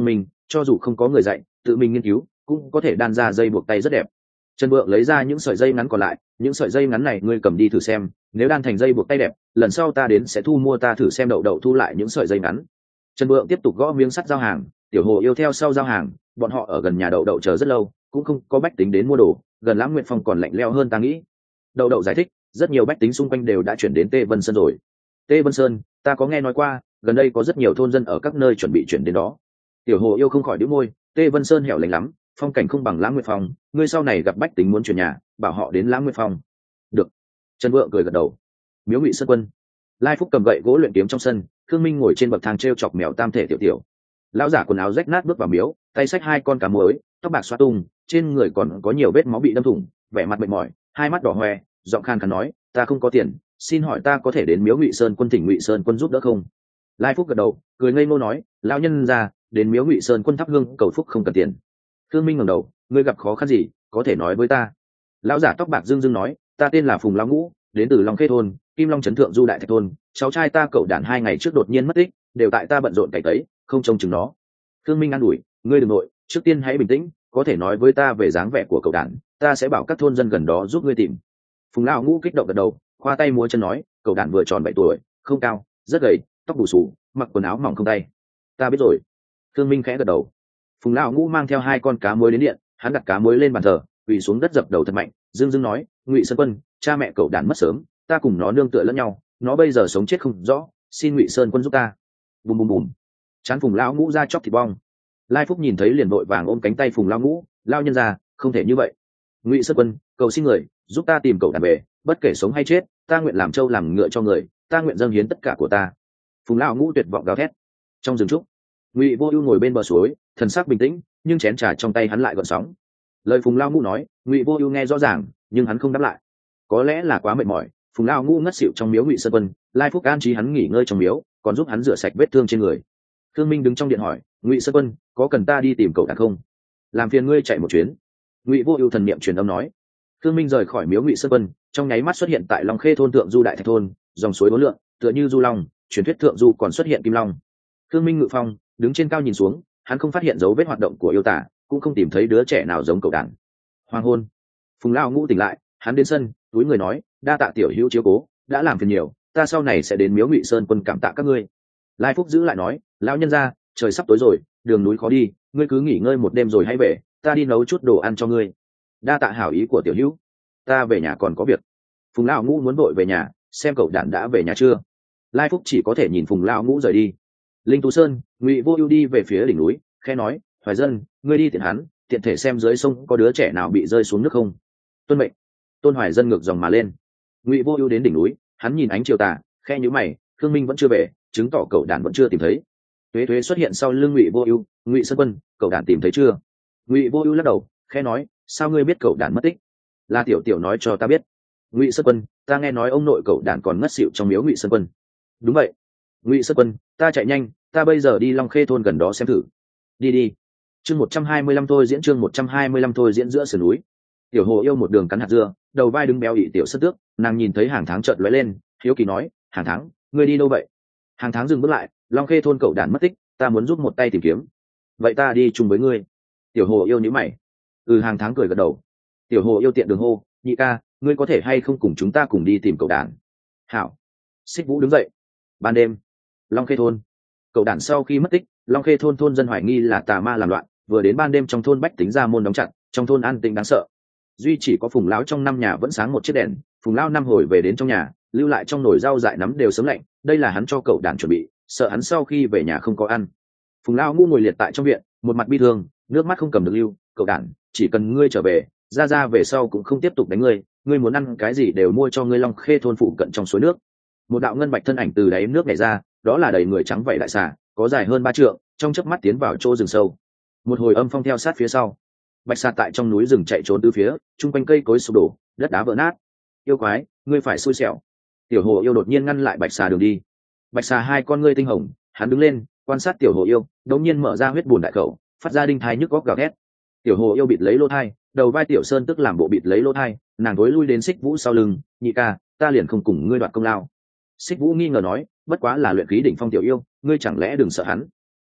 cho dù không có người dạy, tự mình nghiên cứu cũng có thể đan ra dây buộc tay rất đẹp. Trần Vượng lấy ra những sợi dây ngắn còn lại, những sợi dây ngắn này ngươi cầm đi thử xem, nếu đan thành dây buộc tay đẹp, lần sau ta đến sẽ thu mua, ta thử xem. Đậu đậu thu lại những sợi dây ngắn. Trần Vượng tiếp tục gõ miếng sắt giao hàng, Tiểu Hồ Yêu theo sau giao hàng. Bọn họ ở gần nhà đậu đậu chờ rất lâu, cũng không có bách tính đến mua đồ, gần Lãng Nguyệt Phong còn lạnh lẽo hơn ta nghĩ. Đậu đậu giải thích, rất nhiều bách tính xung quanh đều đã chuyển đến Tê Vân Sơn rồi. Tê Vân Sơn, ta có nghe nói qua, gần đây có rất nhiều thôn dân ở các nơi chuẩn bị chuyển đến đó. Tiểu Hồ Yêu không khỏi đĩu môi, Tê Vân Sơn hẻo lánh lắm, phong cảnh không bằng Lãng Nguyệt Phong, ngươi sau này gặp bách tính muốn chuyển nhà, bảo họ đến Lãng Nguyệt Phong. Được. Trần Vượng cười gật đầu. Miếu Ngụy Sơn Quân. Lai Phúc cầm gậy gỗ luyện kiếm trong sân, Khương Minh ngồi trên bậc thang treo chọc mèo tam thể tiểu tiểu. Lão giả quần áo rách nát bước vào miếu, tay xách hai con cá muối, tóc bạc xóa tung, trên người còn có nhiều vết máu bị đâm thủng, vẻ mặt mệt mỏi, hai mắt đỏ hoe, giọng khan khan nói, ta không có tiền, xin hỏi ta có thể đến Miếu Ngụy Sơn Quân thỉnh Ngụy Sơn Quân giúp đỡ không? Lai Phúc gật đầu, cười ngây ngô nói, lão nhân gia, đến Miếu Ngụy Sơn Quân thắp hương cầu phúc không cần tiền. Khương Minh ngẩng đầu, ngươi gặp khó khăn gì, có thể nói với ta. Lão giả tóc bạc dương dương nói, ta tên là Phùng Lão Ngũ, đến từ Long Khê thôn, Kim Long trấn thượng du đại thạch thôn, cháu trai ta cậu đản hai ngày trước đột nhiên mất tích, đều tại ta bận rộn cày tấy, không trông chừng nó. Khương Minh an ủi, ngươi đừng nội, trước tiên hãy bình tĩnh, có thể nói với ta về dáng vẻ của cậu đản, ta sẽ bảo các thôn dân gần đó giúp ngươi tìm. Phùng Lão Ngũ kích động gật đầu, khoa tay múa chân nói, cậu đản vừa tròn bảy tuổi, không cao, rất gầy, tóc bù xù, mặc quần áo mỏng không tay. Ta biết rồi. Khương Minh khẽ gật đầu. Phùng Lão Ngũ mang theo hai con cá muối đến điện, hắn đặt cá muối lên bàn thờ, quỳ xuống đất dập đầu thật mạnh, dương dương nói, Ngụy Sơn Quân, cha mẹ cậu đản mất sớm, ta cùng nó nương tựa lẫn nhau, nó bây giờ sống chết không rõ, xin Ngụy Sơn Quân giúp ta. Bùm bùm bùm. Chán Phùng Lão Ngũ ra chóc thịt bong. Lai Phúc nhìn thấy liền vội vàng ôm cánh tay Phùng Lão Ngũ, lao nhân ra, không thể như vậy. Ngụy Sơn Quân, cầu xin người giúp ta tìm cậu đản về, bất kể sống hay chết, ta nguyện làm trâu làm ngựa cho người, ta nguyện dâng hiến tất cả của ta. Phùng Lão Ngũ tuyệt vọng gào thét. Trong rừng trúc, Ngụy Vô Ưu ngồi bên bờ suối, thần sắc bình tĩnh, nhưng chén trà trong tay hắn lại gợn sóng. Lời Phùng Lão Ngũ nói, Ngụy Vô Ưu nghe rõ ràng, nhưng hắn không đáp lại. Có lẽ là quá mệt mỏi, Phùng Lão Ngũ ngất xỉu trong miếu Ngụy Sơn Quân, Lai Phúc an trí hắn nghỉ ngơi trong miếu, còn giúp hắn rửa sạch vết thương trên người. Khương Minh đứng trong điện hỏi, Ngụy Sơn Quân, có cần ta đi tìm cậu đản không? Làm phiền ngươi chạy một chuyến. Ngụy Vô Ưu thần niệm truyền âm nói. Khương Minh rời khỏi miếu Ngụy Sơn Quân, trong nháy mắt xuất hiện tại Long Khê thôn thượng du đại thạch thôn, dòng suối bốn lượn, tựa như du long, truyền thuyết thượng du còn xuất hiện kim long. Khương Minh ngự phong, đứng trên cao nhìn xuống, hắn không phát hiện dấu vết hoạt động của yêu tả, cũng không tìm thấy đứa trẻ nào giống cậu đản. Hoàng hôn, Phùng Lão Ngũ tỉnh lại, hắn đến sân, túi người nói, đa tạ tiểu hữu chiếu cố, đã làm phiền nhiều, ta sau này sẽ đến miếu Ngụy Sơn Quân cảm tạ các ngươi. Lai Phúc giữ lại nói, lão nhân gia, trời sắp tối rồi, đường núi khó đi, ngươi cứ nghỉ ngơi một đêm rồi hãy về, ta đi nấu chút đồ ăn cho ngươi. Đa tạ hảo ý của tiểu hữu, ta về nhà còn có việc. Phùng Lão Ngũ muốn vội về nhà, xem cậu đản đã về nhà chưa. Lai Phúc chỉ có thể nhìn Phùng Lão Ngũ rời đi. Linh Tú Sơn, Ngụy Vô Ưu đi về phía đỉnh núi, khẽ nói, Hoài Dân, ngươi đi tiện hắn, tiện thể xem dưới sông có đứa trẻ nào bị rơi xuống nước không. Tuân mệnh. Tôn Hoài Dân ngược dòng mà lên. Ngụy Vô Ưu đến đỉnh núi, hắn nhìn ánh chiều tà, khẽ nhíu mày, Khương Minh vẫn chưa về, chứng tỏ cậu đản vẫn chưa tìm thấy. Tuế Tuế xuất hiện sau lưng Ngụy Vô Ưu, Ngụy Sơn Quân, cậu đản tìm thấy chưa? Ngụy Vô Ưu lắc đầu, khẽ nói, sao ngươi biết cậu đản mất tích? Là tiểu tiểu nói cho ta biết. Ngụy Sơn Quân, ta nghe nói ông nội cậu đản còn ngất xỉu trong miếu Ngụy Sơn Quân. Đúng vậy. Ngụy Sơn Quân, ta chạy nhanh, ta bây giờ đi Long Khê thôn gần đó xem thử. Đi đi. Chương một trăm hai mươi lăm thôi diễn chương một trăm hai mươi lăm thôi diễn giữa sườn núi. Tiểu Hồ Yêu một đường cắn hạt dưa, đầu vai đứng béo ị tiểu sất tước, nàng nhìn thấy Hàng Tháng chợt lóe lên, hiếu kỳ nói, Hàng Tháng, ngươi đi đâu vậy? Hàng Tháng dừng bước lại, Long Khê thôn cậu đản mất tích, ta muốn giúp một tay tìm kiếm. Vậy ta đi chung với ngươi. Tiểu Hồ Yêu nhíu mày. Ừ, Hàng Tháng cười gật đầu. Tiểu Hồ Yêu tiện đường hô, nhị ca, ngươi có thể hay không cùng chúng ta cùng đi tìm cậu đản? Hảo. Xích Vũ đứng dậy. Ban đêm, Long Khê thôn. Cậu đản sau khi mất tích, Long Khê thôn thôn dân hoài nghi là tà ma làm loạn, vừa đến ban đêm trong thôn bách tính ra môn đóng chặt, trong thôn an tĩnh đáng sợ. Duy chỉ có Phùng lão trong năm nhà vẫn sáng một chiếc đèn, Phùng lão năm hồi về đến trong nhà, lưu lại trong nồi rau dại nắm đều sớm lạnh, đây là hắn cho cậu đản chuẩn bị, sợ hắn sau khi về nhà không có ăn. Phùng lão ngu ngồi liệt tại trong viện, một mặt bi thương, nước mắt không cầm được lưu, cậu đản, chỉ cần ngươi trở về, ra ra về sau cũng không tiếp tục đánh ngươi, ngươi muốn ăn cái gì đều mua cho ngươi. Long Khê thôn phụ cận trong suối nước, một đạo ngân bạch thân ảnh từ đáy nước nhảy ra, đó là đầy người trắng vảy đại xà, có dài hơn ba trượng, trong chớp mắt tiến vào chỗ rừng sâu. Một hồi âm phong theo sát phía sau, bạch xà tại trong núi rừng chạy trốn tứ phía, chung quanh cây cối sụp đổ, đất đá vỡ nát. Yêu quái, ngươi phải xui xẻo. Tiểu Hồ Yêu đột nhiên ngăn lại bạch xà đường đi. Bạch xà hai con ngươi tinh hồng, hắn đứng lên, quan sát Tiểu Hồ Yêu, đống nhiên mở ra huyết bùn đại khẩu, phát ra đinh thai nhức góc gào thét. Tiểu Hồ Yêu bịt lấy lỗ thai, đầu vai Tiểu Sơn tức làm bộ bịt lấy lỗ thai, nàng tối lui đến Xích Vũ sau lưng, nhị ca, ta liền không cùng ngươi đoạt công lao. Xích Vũ nghi ngờ nói, bất quá là luyện khí đỉnh phong tiểu yêu, ngươi chẳng lẽ đừng sợ hắn?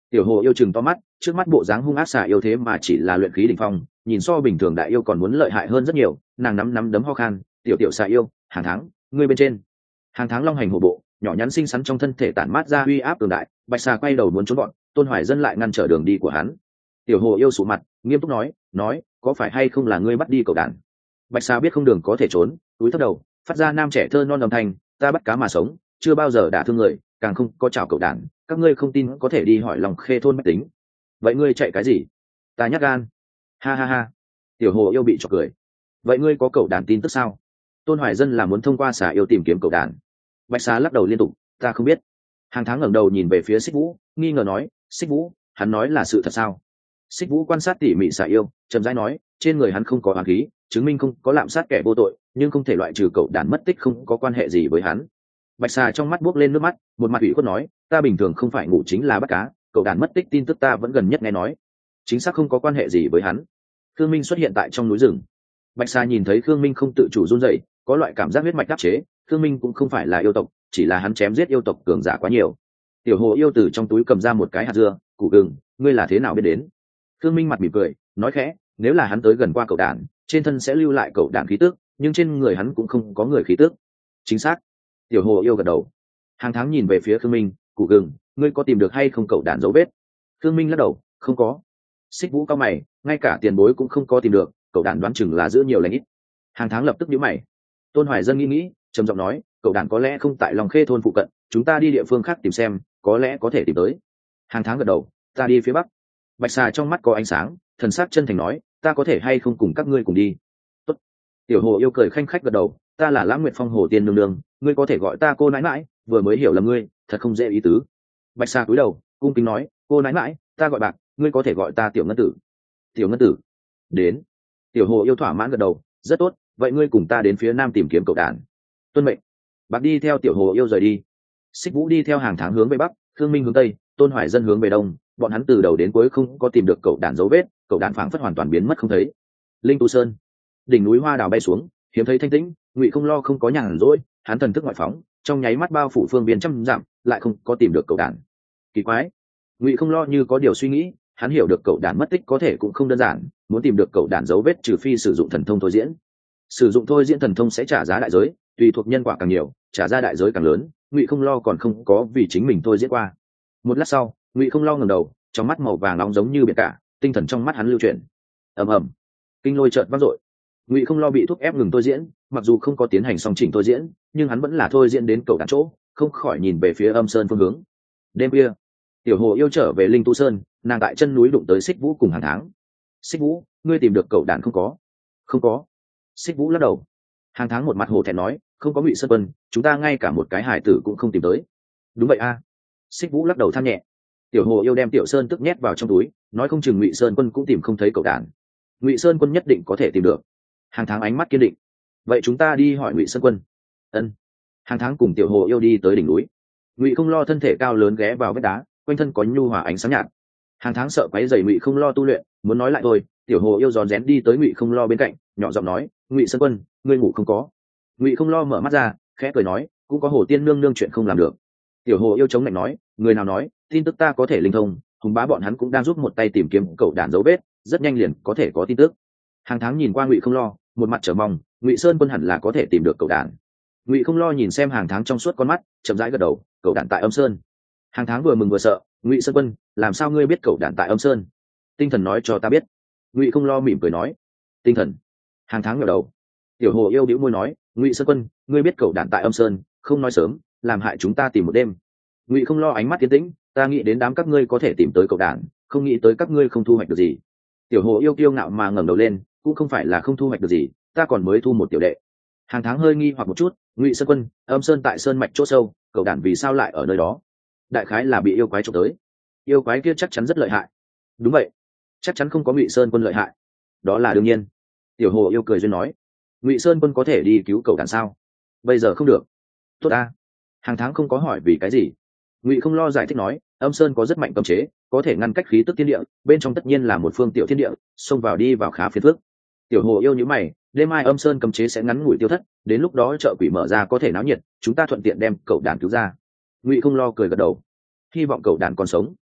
Tiểu hồ yêu chừng to mắt, trước mắt bộ dáng hung ác xà yêu thế mà chỉ là luyện khí đỉnh phong, nhìn so bình thường đại yêu còn muốn lợi hại hơn rất nhiều. Nàng nắm nắm đấm ho khan, tiểu tiểu xà yêu, Hàng Thắng, ngươi bên trên. Hàng Thắng long hành hổ bộ, nhỏ nhắn xinh xắn trong thân thể tản mát ra uy áp cường đại. Bạch xà quay đầu muốn trốn bọn, Tôn Hoài Dân lại ngăn trở đường đi của hắn. Tiểu hồ yêu sụ mặt, nghiêm túc nói, nói, có phải hay không là ngươi bắt đi cậu đàn? Bạch xà biết không đường có thể trốn, túi thấp đầu, phát ra nam trẻ thơ non âm thanh, ta bắt cá mà sống, chưa bao giờ đả thương người, càng không có chảo cậu đàn, các ngươi không tin có thể đi hỏi lòng khê thôn bách tính. Vậy ngươi chạy cái gì? Ta nhát gan. Ha ha ha. Tiểu hồ yêu bị chọc cười. Vậy ngươi có cậu đàn tin tức sao? Tôn Hoài Dân là muốn thông qua xà yêu tìm kiếm cậu đàn. Bạch xà lắc đầu liên tục, ta không biết. Hàng Tháng ngẩng đầu nhìn về phía Xích Vũ, nghi ngờ nói, Xích Vũ, hắn nói là sự thật sao? Xích Vũ quan sát tỉ mỉ xà yêu, chậm rãi nói, trên người hắn không có oán khí, chứng minh không có lạm sát kẻ vô tội, nhưng không thể loại trừ cậu đàn mất tích không có quan hệ gì với hắn. Bạch xà trong mắt buốc lên nước mắt, một mặt ủy khuất nói, ta bình thường không phải ngủ chính là bắt cá, cậu đàn mất tích tin tức ta vẫn gần nhất nghe nói, chính xác không có quan hệ gì với hắn. Khương Minh xuất hiện tại trong núi rừng. Bạch xà nhìn thấy Khương Minh không tự chủ run rẩy, có loại cảm giác huyết mạch đáp chế. Khương Minh cũng không phải là yêu tộc, chỉ là hắn chém giết yêu tộc cường giả quá nhiều. Tiểu hồ yêu từ trong túi cầm ra một cái hạt dưa, củ gừng, ngươi là thế nào biết đến? Khương Minh mặt mỉm cười, nói khẽ, nếu là hắn tới gần qua cậu đàn, trên thân sẽ lưu lại cậu đàn khí tức, nhưng trên người hắn cũng không có người khí tức. Chính xác. Tiểu hồ yêu gật đầu. Hàng Tháng nhìn về phía Khương Minh, củ gừng, ngươi có tìm được hay không cậu đàn dấu vết? Khương Minh lắc đầu, không có. Xích Vũ cao mày, ngay cả tiền bối cũng không có tìm được, cậu đàn đoán chừng là giữ nhiều lãnh ít. Hàng Tháng lập tức nhíu mày. Tôn Hoài Dân nghĩ nghĩ, trầm giọng nói, cậu đàn có lẽ không tại Long Khê thôn phụ cận, chúng ta đi địa phương khác tìm xem, có lẽ có thể tìm tới. Hàng Tháng gật đầu, ta đi phía bắc. Bạch xà trong mắt có ánh sáng, thần sắc chân thành nói, ta có thể hay không cùng các ngươi cùng đi? Tốt. Tiểu hồ yêu cười khanh khách gật đầu, ta là Lãng Nguyệt Phong hồ tiên nương nương, ngươi có thể gọi ta cô nãi nãi, vừa mới hiểu là ngươi, thật không dễ ý tứ. Bạch xà cúi đầu, cung kính nói, cô nãi nãi, ta gọi bạc, ngươi có thể gọi ta tiểu ngân tử. Tiểu ngân tử. Đến. Tiểu hồ yêu thỏa mãn gật đầu, rất tốt, vậy ngươi cùng ta đến phía nam tìm kiếm cậu đàn. Tuân mệnh. Bạc đi theo tiểu hồ yêu rời đi. Xích Vũ đi theo Hàng Tháng hướng về bắc, Khương Minh hướng tây, Tôn Hoài Dân hướng về đông. Bọn hắn từ đầu đến cuối không có tìm được cậu đàn dấu vết, cậu đàn phảng phất hoàn toàn biến mất không thấy. Linh Tu Sơn, đỉnh núi hoa đào bay xuống, hiếm thấy thanh tĩnh. Ngụy Không Lo không có nhàn rỗi, hắn thần thức ngoại phóng, trong nháy mắt bao phủ phương viên trăm dặm, lại không có tìm được cậu đàn. Kỳ quái. Ngụy Không Lo như có điều suy nghĩ, hắn hiểu được cậu đàn mất tích có thể cũng không đơn giản, muốn tìm được cậu đàn dấu vết trừ phi sử dụng thần thông thôi diễn. Sử dụng thôi diễn thần thông sẽ trả giá đại giới, tùy thuộc nhân quả càng nhiều, trả ra đại giới càng lớn. Ngụy Không Lo còn không có vì chính mình thôi diễn qua. Một lát sau, Ngụy Không Lo ngẩng đầu, trong mắt màu vàng nóng giống như biển cả, tinh thần trong mắt hắn lưu chuyển. Ầm ầm, kinh lôi chợt vang dội. Ngụy Không Lo bị thúc ép ngừng thôi diễn, mặc dù không có tiến hành song chỉnh thôi diễn, nhưng hắn vẫn là thôi diễn đến cậu đàn chỗ, không khỏi nhìn về phía Âm Sơn phương hướng. Đêm kia, tiểu hồ yêu trở về Linh Tu Sơn, nàng tại chân núi đụng tới Xích Vũ cùng Hàng Tháng. Xích Vũ, ngươi tìm được cậu đàn không có? Không có. Xích Vũ lắc đầu. Hàng Tháng một mặt hổ thẹn nói, không có Ngụy Sơn Quân, chúng ta ngay cả một cái hải tử cũng không tìm tới. Đúng vậy a. À. Xích Vũ lắc đầu than nhẹ. Tiểu hồ yêu đem Tiểu Sơn tức nhét vào trong túi, nói không chừng Ngụy Sơn Quân cũng tìm không thấy cậu đàn. Ngụy Sơn Quân nhất định có thể tìm được. Hàng Tháng ánh mắt kiên định. Vậy chúng ta đi hỏi Ngụy Sơn Quân. Ân. Hàng Tháng cùng Tiểu hồ yêu đi tới đỉnh núi. Ngụy Không Lo thân thể cao lớn ghé vào vách đá, quanh thân có nhu hòa ánh sáng nhạt. Hàng Tháng sợ quấy rầy Ngụy Không Lo tu luyện, muốn nói lại thôi. Tiểu hồ yêu rón rén đi tới Ngụy Không Lo bên cạnh, nhỏ giọng nói, Ngụy Sơn Quân, ngươi ngủ không có? Ngụy Không Lo mở mắt ra, khẽ cười nói, cũng có hồ tiên nương nương chuyện không làm được. Tiểu hồ yêu chống lạnh nói, người nào nói, tin tức ta có thể linh thông, Hùng Bá bọn hắn cũng đang giúp một tay tìm kiếm cậu đàn dấu vết, rất nhanh liền có thể có tin tức. Hàng Tháng nhìn qua Ngụy Không Lo, một mặt chờ mong, Ngụy Sơn Quân hẳn là có thể tìm được cậu đàn. Ngụy Không Lo nhìn xem Hàng Tháng trong suốt con mắt, chậm rãi gật đầu, cậu đàn tại Âm Sơn. Hàng Tháng vừa mừng vừa sợ, Ngụy Sơn Quân, làm sao ngươi biết cậu đàn tại Âm Sơn? Tinh thần nói cho ta biết. Ngụy Không Lo mỉm cười nói. Tinh thần. Hàng Tháng ngẩng đầu. Tiểu hồ yêu bĩu môi nói, Ngụy Sơn Quân, ngươi biết cậu đàn tại Âm Sơn, không nói sớm, làm hại chúng ta tìm một đêm. Ngụy Không Lo ánh mắt tiến tĩnh, ta nghĩ đến đám các ngươi có thể tìm tới cậu đàn, không nghĩ tới các ngươi không thu hoạch được gì. Tiểu hồ yêu kiêu ngạo mà ngẩng đầu lên, cũng không phải là không thu hoạch được gì, ta còn mới thu một tiểu đệ. Hàng Tháng hơi nghi hoặc một chút, Ngụy Sơn Quân, Âm Sơn tại sơn mạch chỗ sâu, cậu đàn vì sao lại ở nơi đó? Đại khái là bị yêu quái trộm tới. Yêu quái kia chắc chắn rất lợi hại. Đúng vậy, chắc chắn không có Ngụy Sơn Quân lợi hại. Đó là đương nhiên. Tiểu hồ yêu cười duyên nói, Ngụy Sơn Quân có thể đi cứu cậu đàn sao? Bây giờ không được. Tốt a. Hàng Tháng không có hỏi vì cái gì. Ngụy Không Lo giải thích nói, Âm Sơn có rất mạnh cấm chế, có thể ngăn cách khí tức thiên địa, bên trong tất nhiên là một phương tiểu thiên địa, xông vào đi vào khá phiền phức. Tiểu hồ yêu như mày, đêm mai Âm Sơn cấm chế sẽ ngắn ngủi tiêu thất, đến lúc đó chợ quỷ mở ra có thể náo nhiệt, chúng ta thuận tiện đem cậu đàn cứu ra. Ngụy Không Lo cười gật đầu, hy vọng cậu đàn còn sống.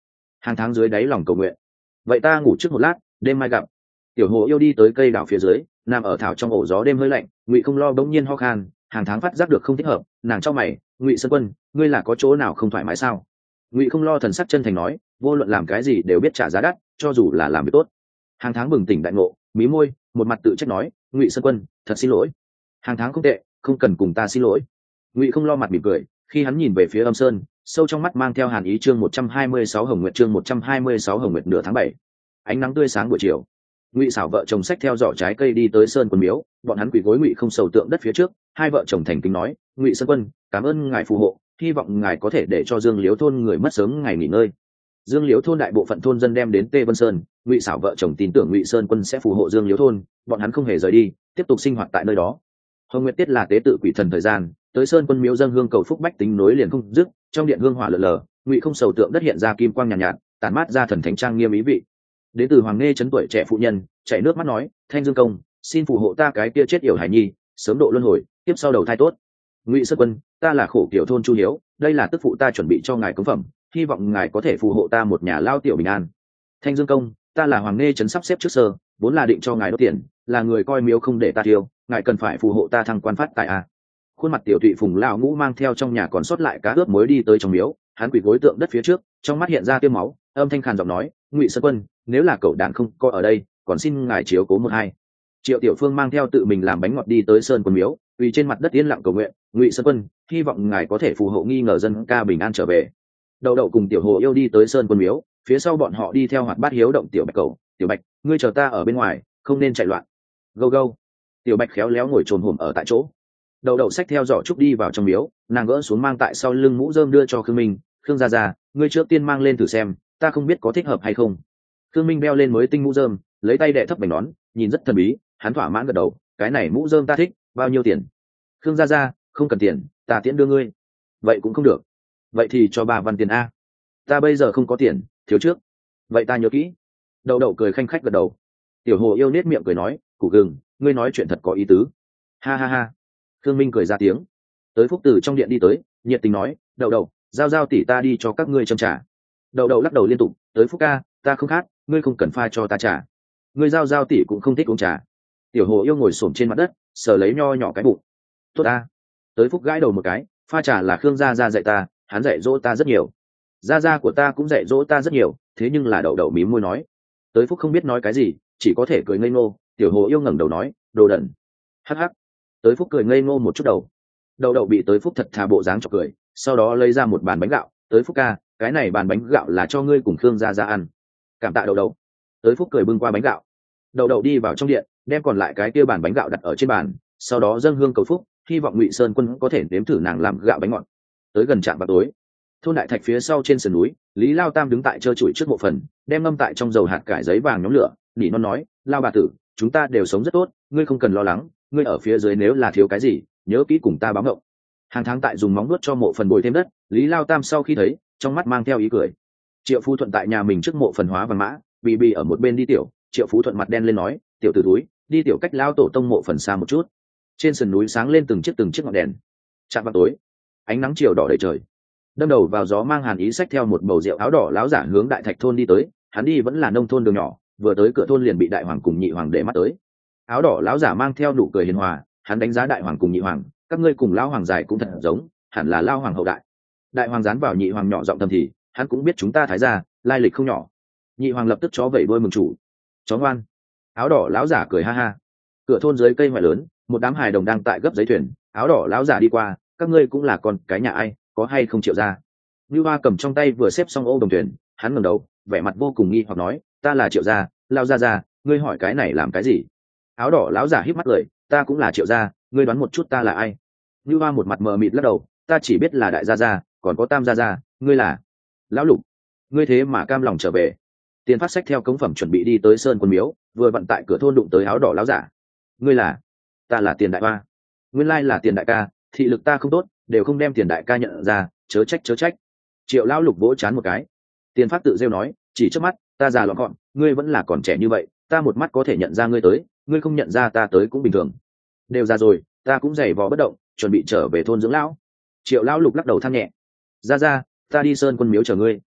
Hàng tháng dưới đáy lòng cầu nguyện. Vậy ta ngủ trước một lát, đêm mai gặp. Tiểu hồ yêu đi tới cây đảo phía dưới, nằm ở thảo trong ổ gió đêm hơi lạnh. Ngụy Không Lo bỗng nhiên ho khan. Hàng tháng phát giác được không thích hợp, nàng cho mày, Ngụy Sơn Quân, ngươi là có chỗ nào không thoải mái sao? Ngụy Không Lo thần sắc chân thành nói, vô luận làm cái gì đều biết trả giá đắt, cho dù là làm việc tốt. Hàng tháng bừng tỉnh đại ngộ, mí môi, một mặt tự trách nói, Ngụy Sơn Quân, thật xin lỗi. Hàng tháng không tệ, không cần cùng ta xin lỗi. Ngụy Không Lo mặt mỉm cười, khi hắn nhìn về phía Âm Sơn, sâu trong mắt mang theo hàn ý. Chương một trăm hai mươi sáu Hồng Nguyệt, chương một trăm hai mươi sáu Hồng Nguyệt, nửa tháng bảy. Ánh nắng tươi sáng buổi chiều. Ngụy Sảo vợ chồng xách theo giỏ trái cây đi tới Sơn Quân miếu, bọn hắn quỳ gối Ngụy Không Sầu tượng đất phía trước, hai vợ chồng thành kính nói, Ngụy Sơn Quân, cảm ơn ngài phù hộ, hy vọng ngài có thể để cho Dương Liếu thôn người mất sớm ngày nghỉ ngơi. Dương Liếu thôn đại bộ phận thôn dân đem đến Tê Vân Sơn, Ngụy Sảo vợ chồng tin tưởng Ngụy Sơn Quân sẽ phù hộ Dương Liếu thôn, bọn hắn không hề rời đi, tiếp tục sinh hoạt tại nơi đó. Hồng Nguyệt tiết là tế tự quỷ thần thời gian, tới Sơn Quân miếu dâng hương cầu phúc bách tính nối liền không dứt, trong điện hương hỏa lờ lờ, Ngụy Không Sầu tượng đất hiện ra kim quang nhàn nhạt, nhạt, tản mát ra thần thánh trang nghiêm ý vị. Đến từ Hoàng Nghe trấn tuổi trẻ phụ nhân, chảy nước mắt nói, Thanh Dương công, xin phù hộ ta cái kia chết yểu hải nhi, sớm độ luân hồi, tiếp sau đầu thai tốt. Ngụy Sơn Quân, ta là khổ kiểu thôn Chu Hiếu, đây là tức phụ ta chuẩn bị cho ngài cống phẩm, hy vọng ngài có thể phù hộ ta một nhà lao tiểu bình an. Thanh Dương công, ta là Hoàng Nghe trấn sắp xếp trước sơ, vốn là định cho ngài đốt tiền, là người coi miếu không để ta tiêu, ngài cần phải phù hộ ta thăng quan phát tài a. À. Khuôn mặt tiểu tụy Phùng lão ngũ mang theo trong nhà còn sót lại cá ướp mới đi tới trong miếu, hắn quỳ gối tượng đất phía trước, trong mắt hiện ra tiêu máu, âm thanh khàn giọng nói, Ngụy Sơn Quân, nếu là cậu đàn không có ở đây, còn xin ngài chiếu cố một hai. Triệu Tiểu Phương mang theo tự mình làm bánh ngọt đi tới Sơn Quân miếu, quỳ trên mặt đất yên lặng cầu nguyện, Ngụy Sơn Quân, hy vọng ngài có thể phù hộ nghi ngờ dân ca bình an trở về. Đậu Đậu cùng Tiểu Hồ yêu đi tới Sơn Quân miếu, phía sau bọn họ đi theo Hoạt Bát hiếu động Tiểu Bạch cầu, Tiểu Bạch, ngươi chờ ta ở bên ngoài, không nên chạy loạn. Gâu gâu. Tiểu Bạch khéo léo ngồi trồn hổm ở tại chỗ. Đậu Đậu xách theo giỏ trúc đi vào trong miếu, nàng gỡ xuống mang tại sau lưng mũ rơm đưa cho Khương Minh, Khương gia gia, ngươi trước tiên mang lên thử xem, ta không biết có thích hợp hay không. Khương Minh đeo lên mới tinh mũ rơm, lấy tay đệ thấp bánh nón, nhìn rất thần bí, hắn thỏa mãn gật đầu, cái này mũ rơm ta thích, bao nhiêu tiền? Khương gia gia, không cần tiền, ta tiễn đưa ngươi. Vậy cũng không được. Vậy thì cho bà văn tiền a. Ta bây giờ không có tiền, thiếu trước. Vậy ta nhớ kỹ. Đậu Đậu cười khanh khách gật đầu. Tiểu Hồ yêu nết miệng cười nói, củ gừng, ngươi nói chuyện thật có ý tứ. Ha ha ha. Khương Minh cười ra tiếng. Tới Phúc Tử trong điện đi tới, nhiệt tình nói, Đậu Đậu, giao giao tỷ ta đi cho các ngươi châm trà. Đậu Đậu lắc đầu liên tục, tới Phúc ca, ta không khát, ngươi không cần pha cho ta trà. Ngươi giao giao tỷ cũng không thích uống trà. Tiểu Hồ yêu ngồi xổm trên mặt đất, sờ lấy nho nhỏ cái bụng. Tốt ta. Tới Phúc gãi đầu một cái, pha trà là Khương gia gia dạy ta, hắn dạy dỗ ta rất nhiều. Gia gia của ta cũng dạy dỗ ta rất nhiều, thế nhưng là Đậu Đậu mím môi nói. Tới Phúc không biết nói cái gì, chỉ có thể cười ngây ngô. Tiểu Hồ yêu ngẩng đầu nói, đồ đần. Hắc hắc. Tới Phúc cười ngây ngô một chút đầu. Đậu Đậu bị Tới Phúc thật thà bộ dáng chọc cười, sau đó lấy ra một bàn bánh gạo, Tới Phúc ca, cái này bàn bánh gạo là cho ngươi cùng Khương gia gia ăn. Cảm tạ Đậu Đậu. Tới Phúc cười bưng qua bánh gạo. Đậu Đậu đi vào trong điện, đem còn lại cái kia bàn bánh gạo đặt ở trên bàn, sau đó dâng hương cầu phúc, hy vọng Ngụy Sơn Quân có thể nếm thử nàng làm gạo bánh ngọt. Tới gần trạm vào tối, thôn đại thạch phía sau trên sườn núi, Lý Lao Tam đứng tại trơ trụi trước mộ phần, đem ngâm tại trong dầu hạt cải giấy vàng nhóm lửa, nỉ non nói, Lao bà tử, chúng ta đều sống rất tốt, ngươi không cần lo lắng, ngươi ở phía dưới nếu là thiếu cái gì, nhớ kỹ cùng ta báo ngộng. Hàng tháng tại dùng móng nuốt cho mộ phần bồi thêm đất, Lý Lao Tam sau khi thấy, trong mắt mang theo ý cười. Triệu Phú Thuận tại nhà mình trước mộ phần hóa vàng mã, bị bị ở một bên đi tiểu, Triệu Phú Thuận mặt đen lên nói, tiểu tử túi, đi tiểu cách lao tổ tông mộ phần xa một chút. Trên sườn núi sáng lên từng chiếc từng chiếc ngọn đèn. Chạm vào tối, ánh nắng chiều đỏ đầy trời. Đâm đầu vào gió mang hàn ý xách theo một bầu rượu áo đỏ láo giả hướng đại thạch thôn đi tới, hắn đi vẫn là nông thôn đường nhỏ, vừa tới cửa thôn liền bị đại hoàng cùng nhị hoàng để mắt tới. Áo đỏ láo giả mang theo nụ cười hiền hòa, hắn đánh giá đại hoàng cùng nhị hoàng, các ngươi cùng lão hoàng dài cũng thật giống, hẳn là lao hoàng hậu đại. Đại hoàng dán vào nhị hoàng nhỏ giọng thầm thì, hắn cũng biết chúng ta thái gia lai lịch không nhỏ. Nhị hoàng lập tức chó vẩy đuôi mừng chủ. Chó ngoan. Áo đỏ láo giả cười ha ha. Cửa thôn dưới cây ngoại lớn, một đám hài đồng đang tại gấp giấy thuyền, áo đỏ láo giả đi qua, các ngươi cũng là con cái nhà ai, có hay không chịu ra. Như Hoa cầm trong tay vừa xếp xong ô đồng thuyền, hắn ngẩng đầu, vẻ mặt vô cùng nghi hoặc nói, ta là Triệu gia, lao gia gia, ngươi hỏi cái này làm cái gì? Áo đỏ láo giả híp mắt cười, ta cũng là Triệu gia, ngươi đoán một chút ta là ai? Như Hoa một mặt mờ mịt lắc đầu, ta chỉ biết là đại gia gia, còn có tam gia gia, ngươi là lão Lục, ngươi thế mà cam lòng trở về. Tiền phát sách theo cống phẩm chuẩn bị đi tới Sơn Quân miếu, vừa vận tại cửa thôn đụng tới áo đỏ láo giả. Ngươi là? Ta là Tiền đại hoa. Nguyên lai là Tiền đại ca, thị lực ta không tốt, đều không đem Tiền đại ca nhận ra, chớ trách chớ trách. Triệu lão Lục vỗ chán một cái. Tiền phát tự rêu nói, chỉ trước mắt, ta già lọn gọn, ngươi vẫn là còn trẻ như vậy, ta một mắt có thể nhận ra ngươi tới, ngươi không nhận ra ta tới cũng bình thường. Đều già rồi, ta cũng giày vò bất động, chuẩn bị trở về thôn dưỡng lão. Triệu lão Lục lắc đầu than nhẹ. Ra ra, ta đi Sơn Quân miếu chờ ngươi.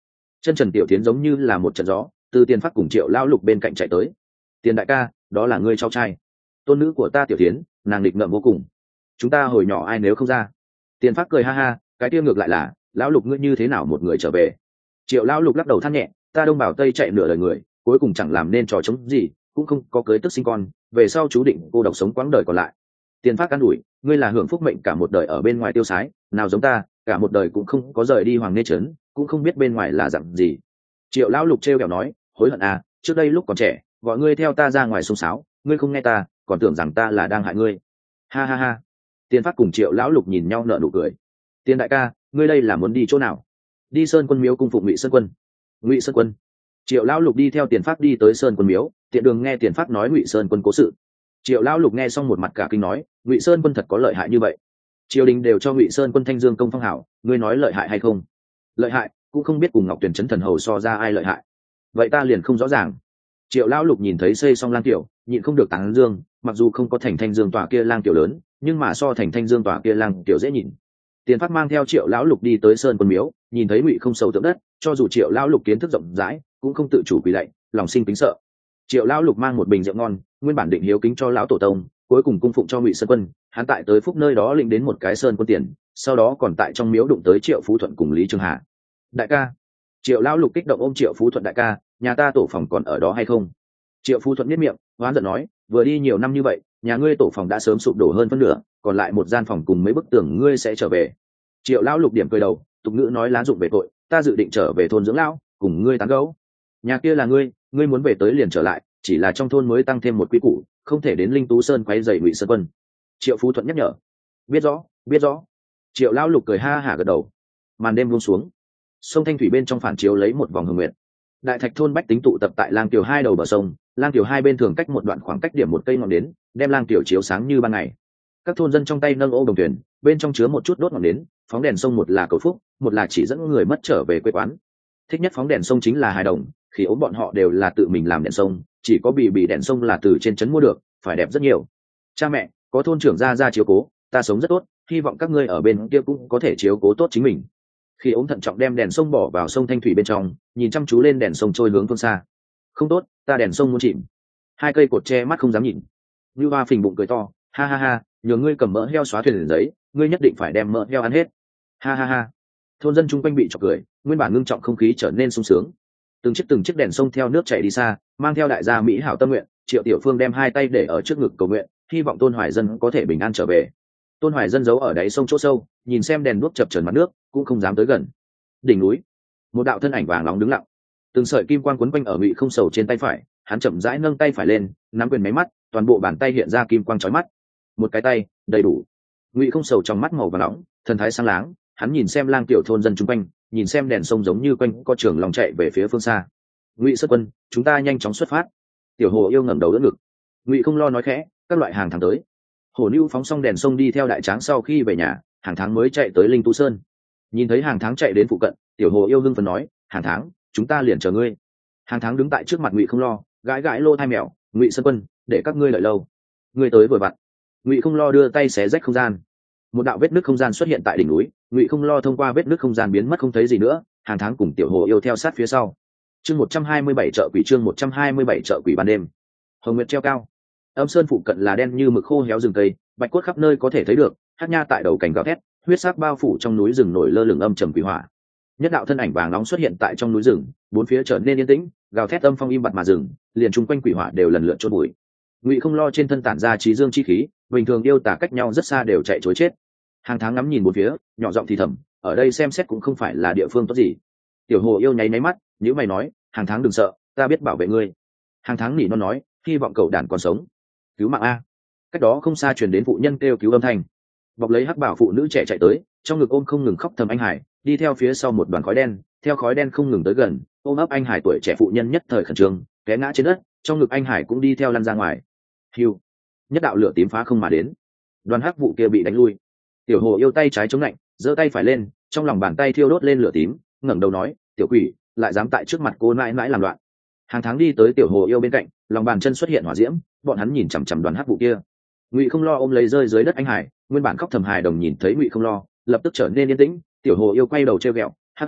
Chân trần tiểu tiến giống như là một trận gió từ Tiền Phát cùng Triệu lão lục bên cạnh chạy tới. Tiền đại ca, đó là ngươi cháu trai, tôn nữ của ta tiểu tiến, nàng nghịch ngợm vô cùng, chúng ta hồi nhỏ ai nếu không ra. Tiền Phát cười ha ha, cái kia ngược lại là lão lục ngươi như thế nào một người trở về. Triệu lão lục lắc đầu than nhẹ, ta đông bảo tây chạy nửa đời người, cuối cùng chẳng làm nên trò chống gì, cũng không có cưới tức sinh con, về sau chú định cô độc sống quãng đời còn lại. Tiền Phát can đủi, ngươi là hưởng phúc mệnh cả một đời ở bên ngoài tiêu sái, nào giống ta cả một đời cũng không có rời đi Hoàng Nê Trấn, cũng không biết bên ngoài là dặn gì. Triệu lão lục trêu kẹo nói, hối hận à, trước đây lúc còn trẻ gọi ngươi theo ta ra ngoài xông xáo, ngươi không nghe ta, còn tưởng rằng ta là đang hại ngươi. Ha ha ha. Tiền Phát cùng Triệu lão lục nhìn nhau nở nụ cười. Tiền đại ca, ngươi đây là muốn đi chỗ nào? Đi Sơn Quân miếu cung phụng Ngụy Sơn Quân. Ngụy Sơn Quân. Triệu lão lục đi theo Tiền Phát đi tới Sơn Quân miếu, tiện đường nghe Tiền Phát nói Ngụy Sơn Quân cố sự. Triệu lão lục nghe xong một mặt cả kinh nói, Ngụy Sơn Quân thật có lợi hại như vậy? Triều đình đều cho Ngụy Sơn Quân thanh dương công phong hảo, ngươi nói lợi hại hay không? Lợi hại, cũng không biết cùng Ngọc Tuyền Trấn thần hầu so ra ai lợi hại. Vậy ta liền không rõ ràng. Triệu lão lục nhìn thấy xây xong lang tiểu, nhịn không được tán dương, mặc dù không có thành thanh dương tòa kia lang tiểu lớn, nhưng mà so thành thanh dương tòa kia lang tiểu dễ nhìn. Tiền Phát mang theo Triệu lão lục đi tới Sơn Quân miếu, nhìn thấy Ngụy không sầu tượng đất, cho dù Triệu lão lục kiến thức rộng rãi, cũng không tự chủ quỳ lạy, lòng sinh kính sợ. Triệu lão lục mang một bình rượu ngon, nguyên bản định hiếu kính cho lão tổ tông, cuối cùng cung phụng cho Ngụy Sơn Quân, hắn tại tới phúc nơi đó lĩnh đến một cái Sơn Quân tiền, sau đó còn tại trong miếu đụng tới Triệu Phú Thuận cùng Lý Trường Hà. Đại ca. Triệu lão lục kích động ôm Triệu Phú Thuận, đại ca, nhà ta tổ phòng còn ở đó hay không? Triệu Phú Thuận nhếch miệng, hoán giận nói, vừa đi nhiều năm như vậy, nhà ngươi tổ phòng đã sớm sụp đổ hơn phân nửa, còn lại một gian phòng cùng mấy bức tường ngươi sẽ trở về. Triệu lão lục điểm cười đầu, tục ngữ nói lá dụng về tội, ta dự định trở về thôn dưỡng lão, cùng ngươi tán gẫu. Nhà kia là ngươi, ngươi muốn về tới liền trở lại, chỉ là trong thôn mới tăng thêm một quý củ, không thể đến Linh Tú Sơn quấy rầy Ngụy Sơn Quân. Triệu Phú Thuận nhắc nhở. Biết rõ, biết rõ. Triệu lão lục cười ha hả gật đầu. Màn đêm buông xuống, sông Thanh Thủy bên trong phản chiếu lấy một vòng hồng nguyệt. Đại Thạch thôn bách tính tụ tập tại lang tiểu hai đầu bờ sông, lang tiểu hai bên thường cách một đoạn khoảng cách điểm một cây ngọn nến, đem lang tiểu chiếu sáng như ban ngày. Các thôn dân trong tay nâng ô đồng thuyền, bên trong chứa một chút đốt ngọn nến, phóng đèn sông, một là cầu phúc, một là chỉ dẫn người mất trở về quê quán. Thích nhất phóng đèn sông chính là hài đồng, khi ốm bọn họ đều là tự mình làm đèn sông, chỉ có bì bì đèn sông là từ trên trấn mua được, phải đẹp rất nhiều. Cha mẹ, có thôn trưởng ra ra chiếu cố, ta sống rất tốt, hy vọng các ngươi ở bên kia cũng có thể chiếu cố tốt chính mình. Khi ốm thận trọng đem đèn sông bỏ vào sông Thanh Thủy bên trong, nhìn chăm chú lên đèn sông trôi hướng phương xa. Không tốt, ta đèn sông muốn chìm. Hai cây cột che mắt không dám nhìn. Như Hoa phình bụng cười to, ha ha ha, nhờ ngươi cầm mỡ heo xóa thuyền giấy, ngươi nhất định phải đem mỡ heo ăn hết. Ha ha ha. Thôn dân chung quanh bị chọc cười, nguyên bản ngưng trọng không khí trở nên sung sướng. Từng chiếc từng chiếc đèn sông theo nước chảy đi xa, mang theo đại gia mỹ hảo tâm nguyện. Triệu Tiểu Phương đem hai tay để ở trước ngực cầu nguyện, hy vọng Tôn Hoài Dân có thể bình an trở về. Tôn Hoài Dân giấu ở đáy sông chỗ sâu, nhìn xem đèn đuốc chập chờn mặt nước, cũng không dám tới gần. Đỉnh núi, một đạo thân ảnh vàng nóng đứng lặng, từng sợi kim quang quấn quanh ở Ngụy Không Sầu trên tay phải, hắn chậm rãi nâng tay phải lên, nắm quyền máy mắt, toàn bộ bàn tay hiện ra kim quang chói mắt. Một cái tay, đầy đủ. Ngụy Không Sầu trong mắt màu vàng nóng, thần thái sáng láng, hắn nhìn xem lang tiểu thôn dân chung quanh, nhìn xem đèn sông giống như quanh có trường lòng chạy về phía phương xa. Ngụy Sơn Quân, chúng ta nhanh chóng xuất phát. Tiểu Hồ yêu ngẩng đầu đỡ ngực. Ngụy Không Lo nói khẽ, các loại hàng tháng tới. Hồ Nưu phóng xong đèn sông đi theo đại tráng sau khi về nhà, hàng tháng mới chạy tới Linh Tú Sơn. Nhìn thấy hàng tháng chạy đến phụ cận, Tiểu Hồ yêu hưng phấn nói, hàng tháng, chúng ta liền chờ ngươi. Hàng tháng đứng tại trước mặt Ngụy Không Lo, gãi gãi lô thai mèo, Ngụy Sơn Quân, để các ngươi đợi lâu. Ngươi tới vừa vặn. Ngụy Không Lo đưa tay xé rách không gian, một đạo vết nứt không gian xuất hiện tại đỉnh núi. Ngụy Không Lo thông qua vết nứt không gian biến mất không thấy gì nữa, hàng tháng cùng Tiểu Hồ yêu theo sát phía sau. Chương một trăm hai mươi bảy chợ quỷ, chương một trăm hai mươi bảy chợ quỷ ban đêm. Hồng nguyệt treo cao, âm sơn phụ cận là đen như mực khô héo rừng cây, bạch cốt khắp nơi có thể thấy được, hắc nha tại đầu cảnh gào thét, huyết sắc bao phủ trong núi rừng nổi lơ lửng âm trầm quỷ hỏa. Nhất đạo thân ảnh vàng nóng xuất hiện tại trong núi rừng, bốn phía trở nên yên tĩnh, gào thét âm phong im bặt mà rừng, liền chung quanh quỷ hỏa đều lần lượt chôn bụi. Ngụy Không Lo trên thân tản ra trí dương chi khí, bình thường yêu tả cách nhau rất xa đều chạy trối chết. Hàng tháng ngắm nhìn bốn phía, nhỏ giọng thì thầm, ở đây xem xét cũng không phải là địa phương tốt gì. Tiểu Hồ yêu nháy nháy mắt, nhíu mày nói, hàng tháng đừng sợ, ta biết bảo vệ ngươi. Hàng tháng nỉ non nói, hy vọng cậu đàn còn sống. Cứu mạng a. Cách đó không xa truyền đến phụ nhân kêu cứu âm thanh. Bọc lấy hắc bảo phụ nữ trẻ chạy tới, trong ngực ôm không ngừng khóc thầm anh Hải, đi theo phía sau một đoàn khói đen, theo khói đen không ngừng tới gần, ôm ấp anh Hải tuổi trẻ phụ nhân nhất thời khẩn trương, té ngã trên đất, trong ngực anh Hải cũng đi theo lăn ra ngoài. Hiu, nhất đạo lửa tím phá không mà đến, đoàn hắc vụ kia bị đánh lui. Tiểu Hồ yêu tay trái chống lạnh, giơ tay phải lên, trong lòng bàn tay thiêu đốt lên lửa tím, ngẩng đầu nói, tiểu quỷ, lại dám tại trước mặt cô mãi mãi làm loạn. Hàng tháng đi tới Tiểu Hồ yêu bên cạnh, lòng bàn chân xuất hiện hỏa diễm, bọn hắn nhìn chằm chằm đoàn hắc vụ kia. Ngụy Không Lo ôm lấy rơi dưới đất anh Hải, nguyên bản khóc thầm hài đồng nhìn thấy Ngụy Không Lo, lập tức trở nên yên tĩnh. Tiểu Hồ yêu quay đầu trêu ghẹo, hắc hắc,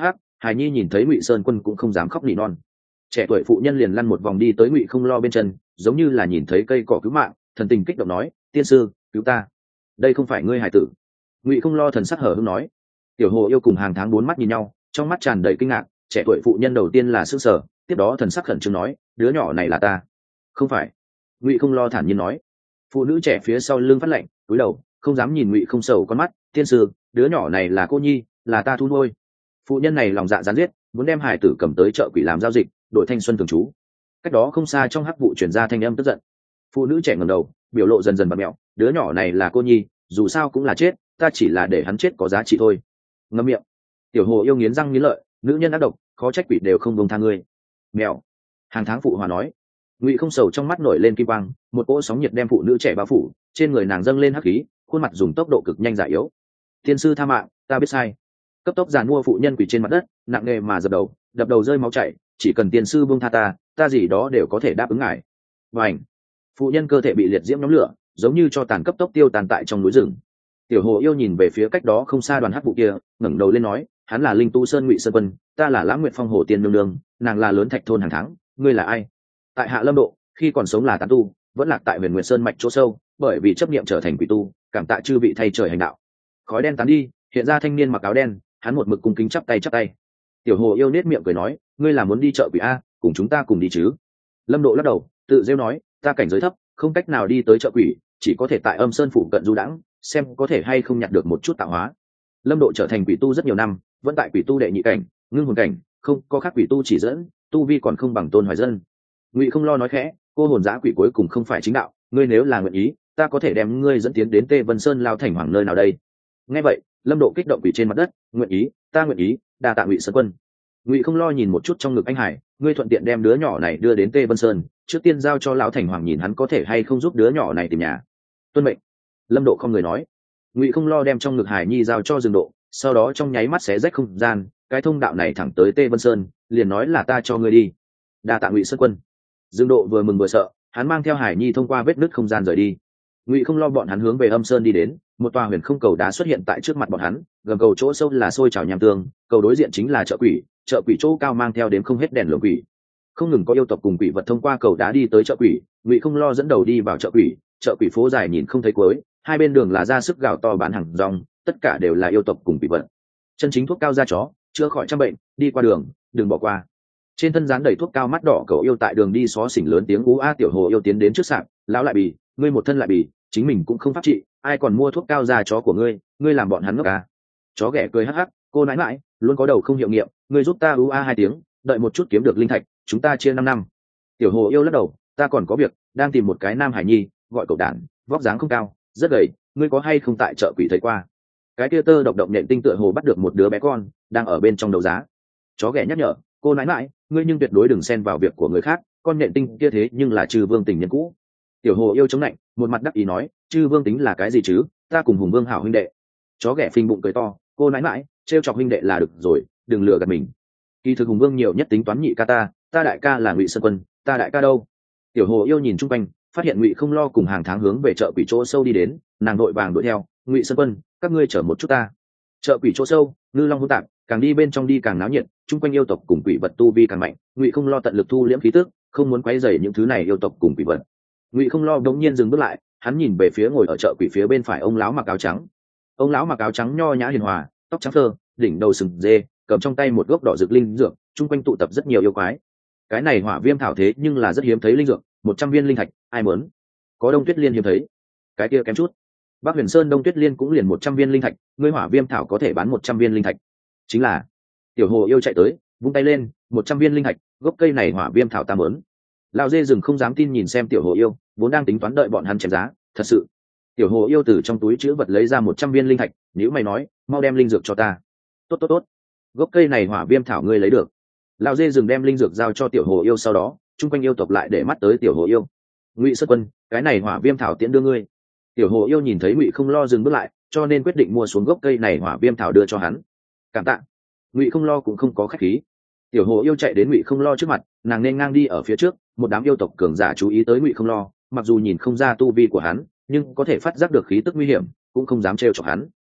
Hải nhi nhìn thấy Ngụy Sơn Quân cũng không dám khóc nỉ non. Trẻ tuổi phụ nhân liền lăn một vòng đi tới Ngụy Không Lo bên chân, giống như là nhìn thấy cây cỏ cứu mạng, thần tình kích động nói: tiên sư, cứu ta, đây không phải ngươi hải tử. Ngụy Không Lo thần sắc hở hững nói. Tiểu Hồ Yêu cùng Hàng Tháng bốn mắt nhìn nhau, trong mắt tràn đầy kinh ngạc. Trẻ tuổi phụ nhân đầu tiên là sững sờ, tiếp đó thần sắc khẩn trương nói: đứa nhỏ này là ta. Không phải. Ngụy Không Lo thản nhiên nói. Phụ nữ trẻ phía sau lưng phát lạnh, cúi đầu không dám nhìn Ngụy Không Sầu con mắt. Tiên sư, đứa nhỏ này là cô nhi, là ta thu nuôi. Phụ nhân này lòng dạ gián giết, muốn đem hải tử cầm tới chợ quỷ làm giao dịch, đổi thanh xuân thường trú. Cách đó không xa trong hắc vụ truyền ra thanh âm tức giận. Phụ nữ trẻ ngẩng đầu, biểu lộ dần dần bặm mẹo. Đứa nhỏ này là cô nhi, dù sao cũng là chết, ta chỉ là để hắn chết có giá trị thôi. Ngậm miệng. Tiểu Hồ Yêu nghiến răng nghiến lợi, nữ nhân ác độc, khó trách quỷ đều không buông tha ngươi. Mèo. Hàng Tháng phụ hòa nói. Ngụy Không Sầu trong mắt nổi lên kim quang, một cỗ sóng nhiệt đem phụ nữ trẻ bao phủ, trên người nàng dâng lên hắc khí, khuôn mặt dùng tốc độ cực nhanh giải yếu. Tiên sư tha mạng, ta biết sai. Cấp tốc giàn mua phụ nhân quỷ trên mặt đất, nặng nề mà dập đầu, đập đầu rơi máu chảy, chỉ cần tiên sư buông tha ta, ta gì đó đều có thể đáp ứng ngài. Vành. Phụ nhân cơ thể bị liệt diễm nhóm lửa, giống như cho tàn cấp tốc tiêu tàn tại trong núi rừng. Tiểu Hồ Yêu nhìn về phía cách đó không xa đoàn hắc vụ kia, ngẩng đầu lên nói: hắn là Linh Tu Sơn Ngụy Sơn Quân, ta là Lãng Nguyệt Phong Hồ Tiên nương nương, nàng là Lớn Thạch thôn Hàng Tháng, ngươi là ai? Tại Hạ Lâm Độ, khi còn sống là tán tu, vẫn lạc tại Huyền Nguyệt Sơn mạch chỗ sâu, bởi vì chấp niệm trở thành quỷ tu, cảm tạ chư vị thay trời hành đạo. Khói đen tán đi, hiện ra thanh niên mặc áo đen, hắn một mực cung kính chắp tay chắp tay. Tiểu Hồ Yêu nết miệng cười nói: ngươi là muốn đi chợ quỷ a, cùng chúng ta cùng đi chứ? Lâm Độ lắc đầu, tự rêu nói: ta cảnh giới thấp, không cách nào đi tới chợ quỷ, chỉ có thể tại Âm Sơn phủ cận du đãng, xem có thể hay không nhặt được một chút tạo hóa. Lâm Độ trở thành quỷ tu rất nhiều năm, vẫn tại quỷ tu đệ nhị cảnh, ngưng hồn cảnh, không có khác quỷ tu chỉ dẫn, tu vi còn không bằng Tôn Hoài Dân. Ngụy Không Lo nói khẽ: cô hồn dã quỷ cuối cùng không phải chính đạo, ngươi nếu là nguyện ý, ta có thể đem ngươi dẫn tiến đến Tê Vân Sơn Lao Thành Hoàng nơi nào đây? Nghe vậy, Lâm Độ kích động quỷ trên mặt đất, nguyện ý, ta nguyện ý, đa tạ Ngụy Sơn Quân. Ngụy Không Lo nhìn một chút trong ngực anh Hải, ngươi thuận tiện đem đứa nhỏ này đưa đến Tê Vân Sơn, trước tiên giao cho lão Thành Hoàng nhìn hắn có thể hay không giúp đứa nhỏ này tìm nhà. Tuân mệnh. Lâm Độ không người nói. Ngụy Không Lo đem trong ngực Hải Nhi giao cho Dương Độ, sau đó trong nháy mắt xé rách không gian, cái thông đạo này thẳng tới Tê Vân Sơn, liền nói là ta cho ngươi đi. Đa tạ Ngụy Sơn Quân. Dương Độ vừa mừng vừa sợ, hắn mang theo Hải Nhi thông qua vết nứt không gian rời đi. Ngụy Không Lo bọn hắn hướng về Âm Sơn đi đến, một tòa huyền không cầu đá xuất hiện tại trước mặt bọn hắn, gầm cầu chỗ sâu là sôi trào nham tương, cầu đối diện chính là chợ quỷ, chợ quỷ chỗ cao mang theo đến không hết đèn lồng quỷ. Không ngừng có yêu tộc cùng quỷ vật thông qua cầu đá đi tới chợ quỷ, Ngụy Không Lo dẫn đầu đi vào chợ quỷ, chợ quỷ phố dài nhìn không thấy cuối, hai bên đường là ra sức gào to bán hàng rong, tất cả đều là yêu tộc cùng quỷ vật. Chân chính thuốc cao da chó, chữa khỏi trăm bệnh, đi qua đường, đừng bỏ qua. Trên thân dán đầy thuốc cao mắt đỏ cậu yêu tại đường đi xó xỉnh lớn tiếng ú a. Tiểu Hồ Yêu tiến đến trước sạp, lão lại bì, ngươi một thân lại bì, chính mình cũng không pháp trị, ai còn mua thuốc cao da chó của ngươi, ngươi làm bọn hắn ngốc à? Chó ghẻ cười hắc hắc, cô nãi nãi, luôn có đầu không hiệu nghiệm, ngươi giúp ta ú a hai tiếng, đợi một chút kiếm được linh thạch, chúng ta chia năm năm. Tiểu Hồ Yêu lắc đầu, ta còn có việc, đang tìm một cái nam hải nhi, gọi cậu đản, vóc dáng không cao, rất gầy, ngươi có hay không tại chợ quỷ thấy qua? Cái kia tơ độc động nện tinh tựa hồ bắt được một đứa bé con, đang ở bên trong đấu giá. Chó ghẻ nhắc nhở, cô nãi nãi, ngươi nhưng tuyệt đối đừng xen vào việc của người khác, con nện tinh kia thế nhưng là Trư Vương tình nhân cũ. Tiểu Hồ Yêu chống lạnh, một mặt đắc ý nói, Trư Vương tính là cái gì chứ, ta cùng Hùng Vương hảo huynh đệ. Chó ghẻ phình bụng cười to, cô nãi nãi, trêu chọc huynh đệ là được rồi, đừng lừa gạt mình. Kỳ thực Hùng Vương nhiều nhất tính toán nhị ca ta, ta đại ca là Ngụy Sơn Quân, ta đại ca đâu? Tiểu Hồ Yêu nhìn chung quanh, phát hiện Ngụy Không Lo cùng Hàng Tháng hướng về chợ quỷ chỗ sâu đi đến, nàng đội vàng đuổi theo. Ngụy Sơn Quân, các ngươi chở một chút ta. Chợ quỷ chỗ sâu, ngư long hỗn tạp, càng đi bên trong đi càng náo nhiệt, chung quanh yêu tộc cùng quỷ vật tu vi càng mạnh. Ngụy Không Lo tận lực thu liễm khí tức, không muốn quấy rầy những thứ này yêu tộc cùng quỷ vật. Ngụy Không Lo đống nhiên dừng bước lại, hắn nhìn về phía ngồi ở chợ quỷ phía bên phải ông lão mặc áo trắng. Ông lão mặc áo trắng nho nhã hiền hòa, tóc trắng phơ, đỉnh đầu sừng dê, cầm trong tay một gốc đỏ rực linh dược, chung quanh tụ tập rất nhiều yêu quái. Cái này hỏa viêm thảo thế nhưng là rất hiếm thấy linh dược, một trăm viên linh thạch, ai muốn? Có Đông Tuyết Liên hiếm thấy, cái kia kém chút. Bắc Huyền Sơn Đông Tuyết Liên cũng liền một trăm viên linh thạch, ngươi hỏa viêm thảo có thể bán một trăm viên linh thạch. Chính là. Tiểu Hồ Yêu chạy tới, vung tay lên, một trăm viên linh thạch, gốc cây này hỏa viêm thảo ta muốn. Lão dê rừng không dám tin nhìn xem Tiểu Hồ Yêu, vốn đang tính toán đợi bọn hắn chém giá, thật sự. Tiểu Hồ Yêu từ trong túi trữ vật lấy ra một trăm viên linh thạch, nếu mày nói, mau đem linh dược cho ta. Tốt tốt tốt. Gốc cây này hỏa viêm thảo ngươi lấy được. Lão dê rừng đem linh dược giao cho Tiểu Hồ Yêu, sau đó, chung quanh yêu tộc lại để mắt tới Tiểu Hồ Yêu. Ngụy Sơn Quân, cái này hỏa viêm thảo tiễn đưa ngươi. Tiểu Hồ Yêu nhìn thấy Ngụy Không Lo dừng bước lại, cho nên quyết định mua xuống gốc cây này hỏa viêm thảo đưa cho hắn. Cảm tạ. Ngụy Không Lo cũng không có khách khí. Tiểu Hồ Yêu chạy đến Ngụy Không Lo trước mặt, nàng nên ngang đi ở phía trước, một đám yêu tộc cường giả chú ý tới Ngụy Không Lo, mặc dù nhìn không ra tu vi của hắn, nhưng có thể phát giác được khí tức nguy hiểm, cũng không dám trêu chọc hắn.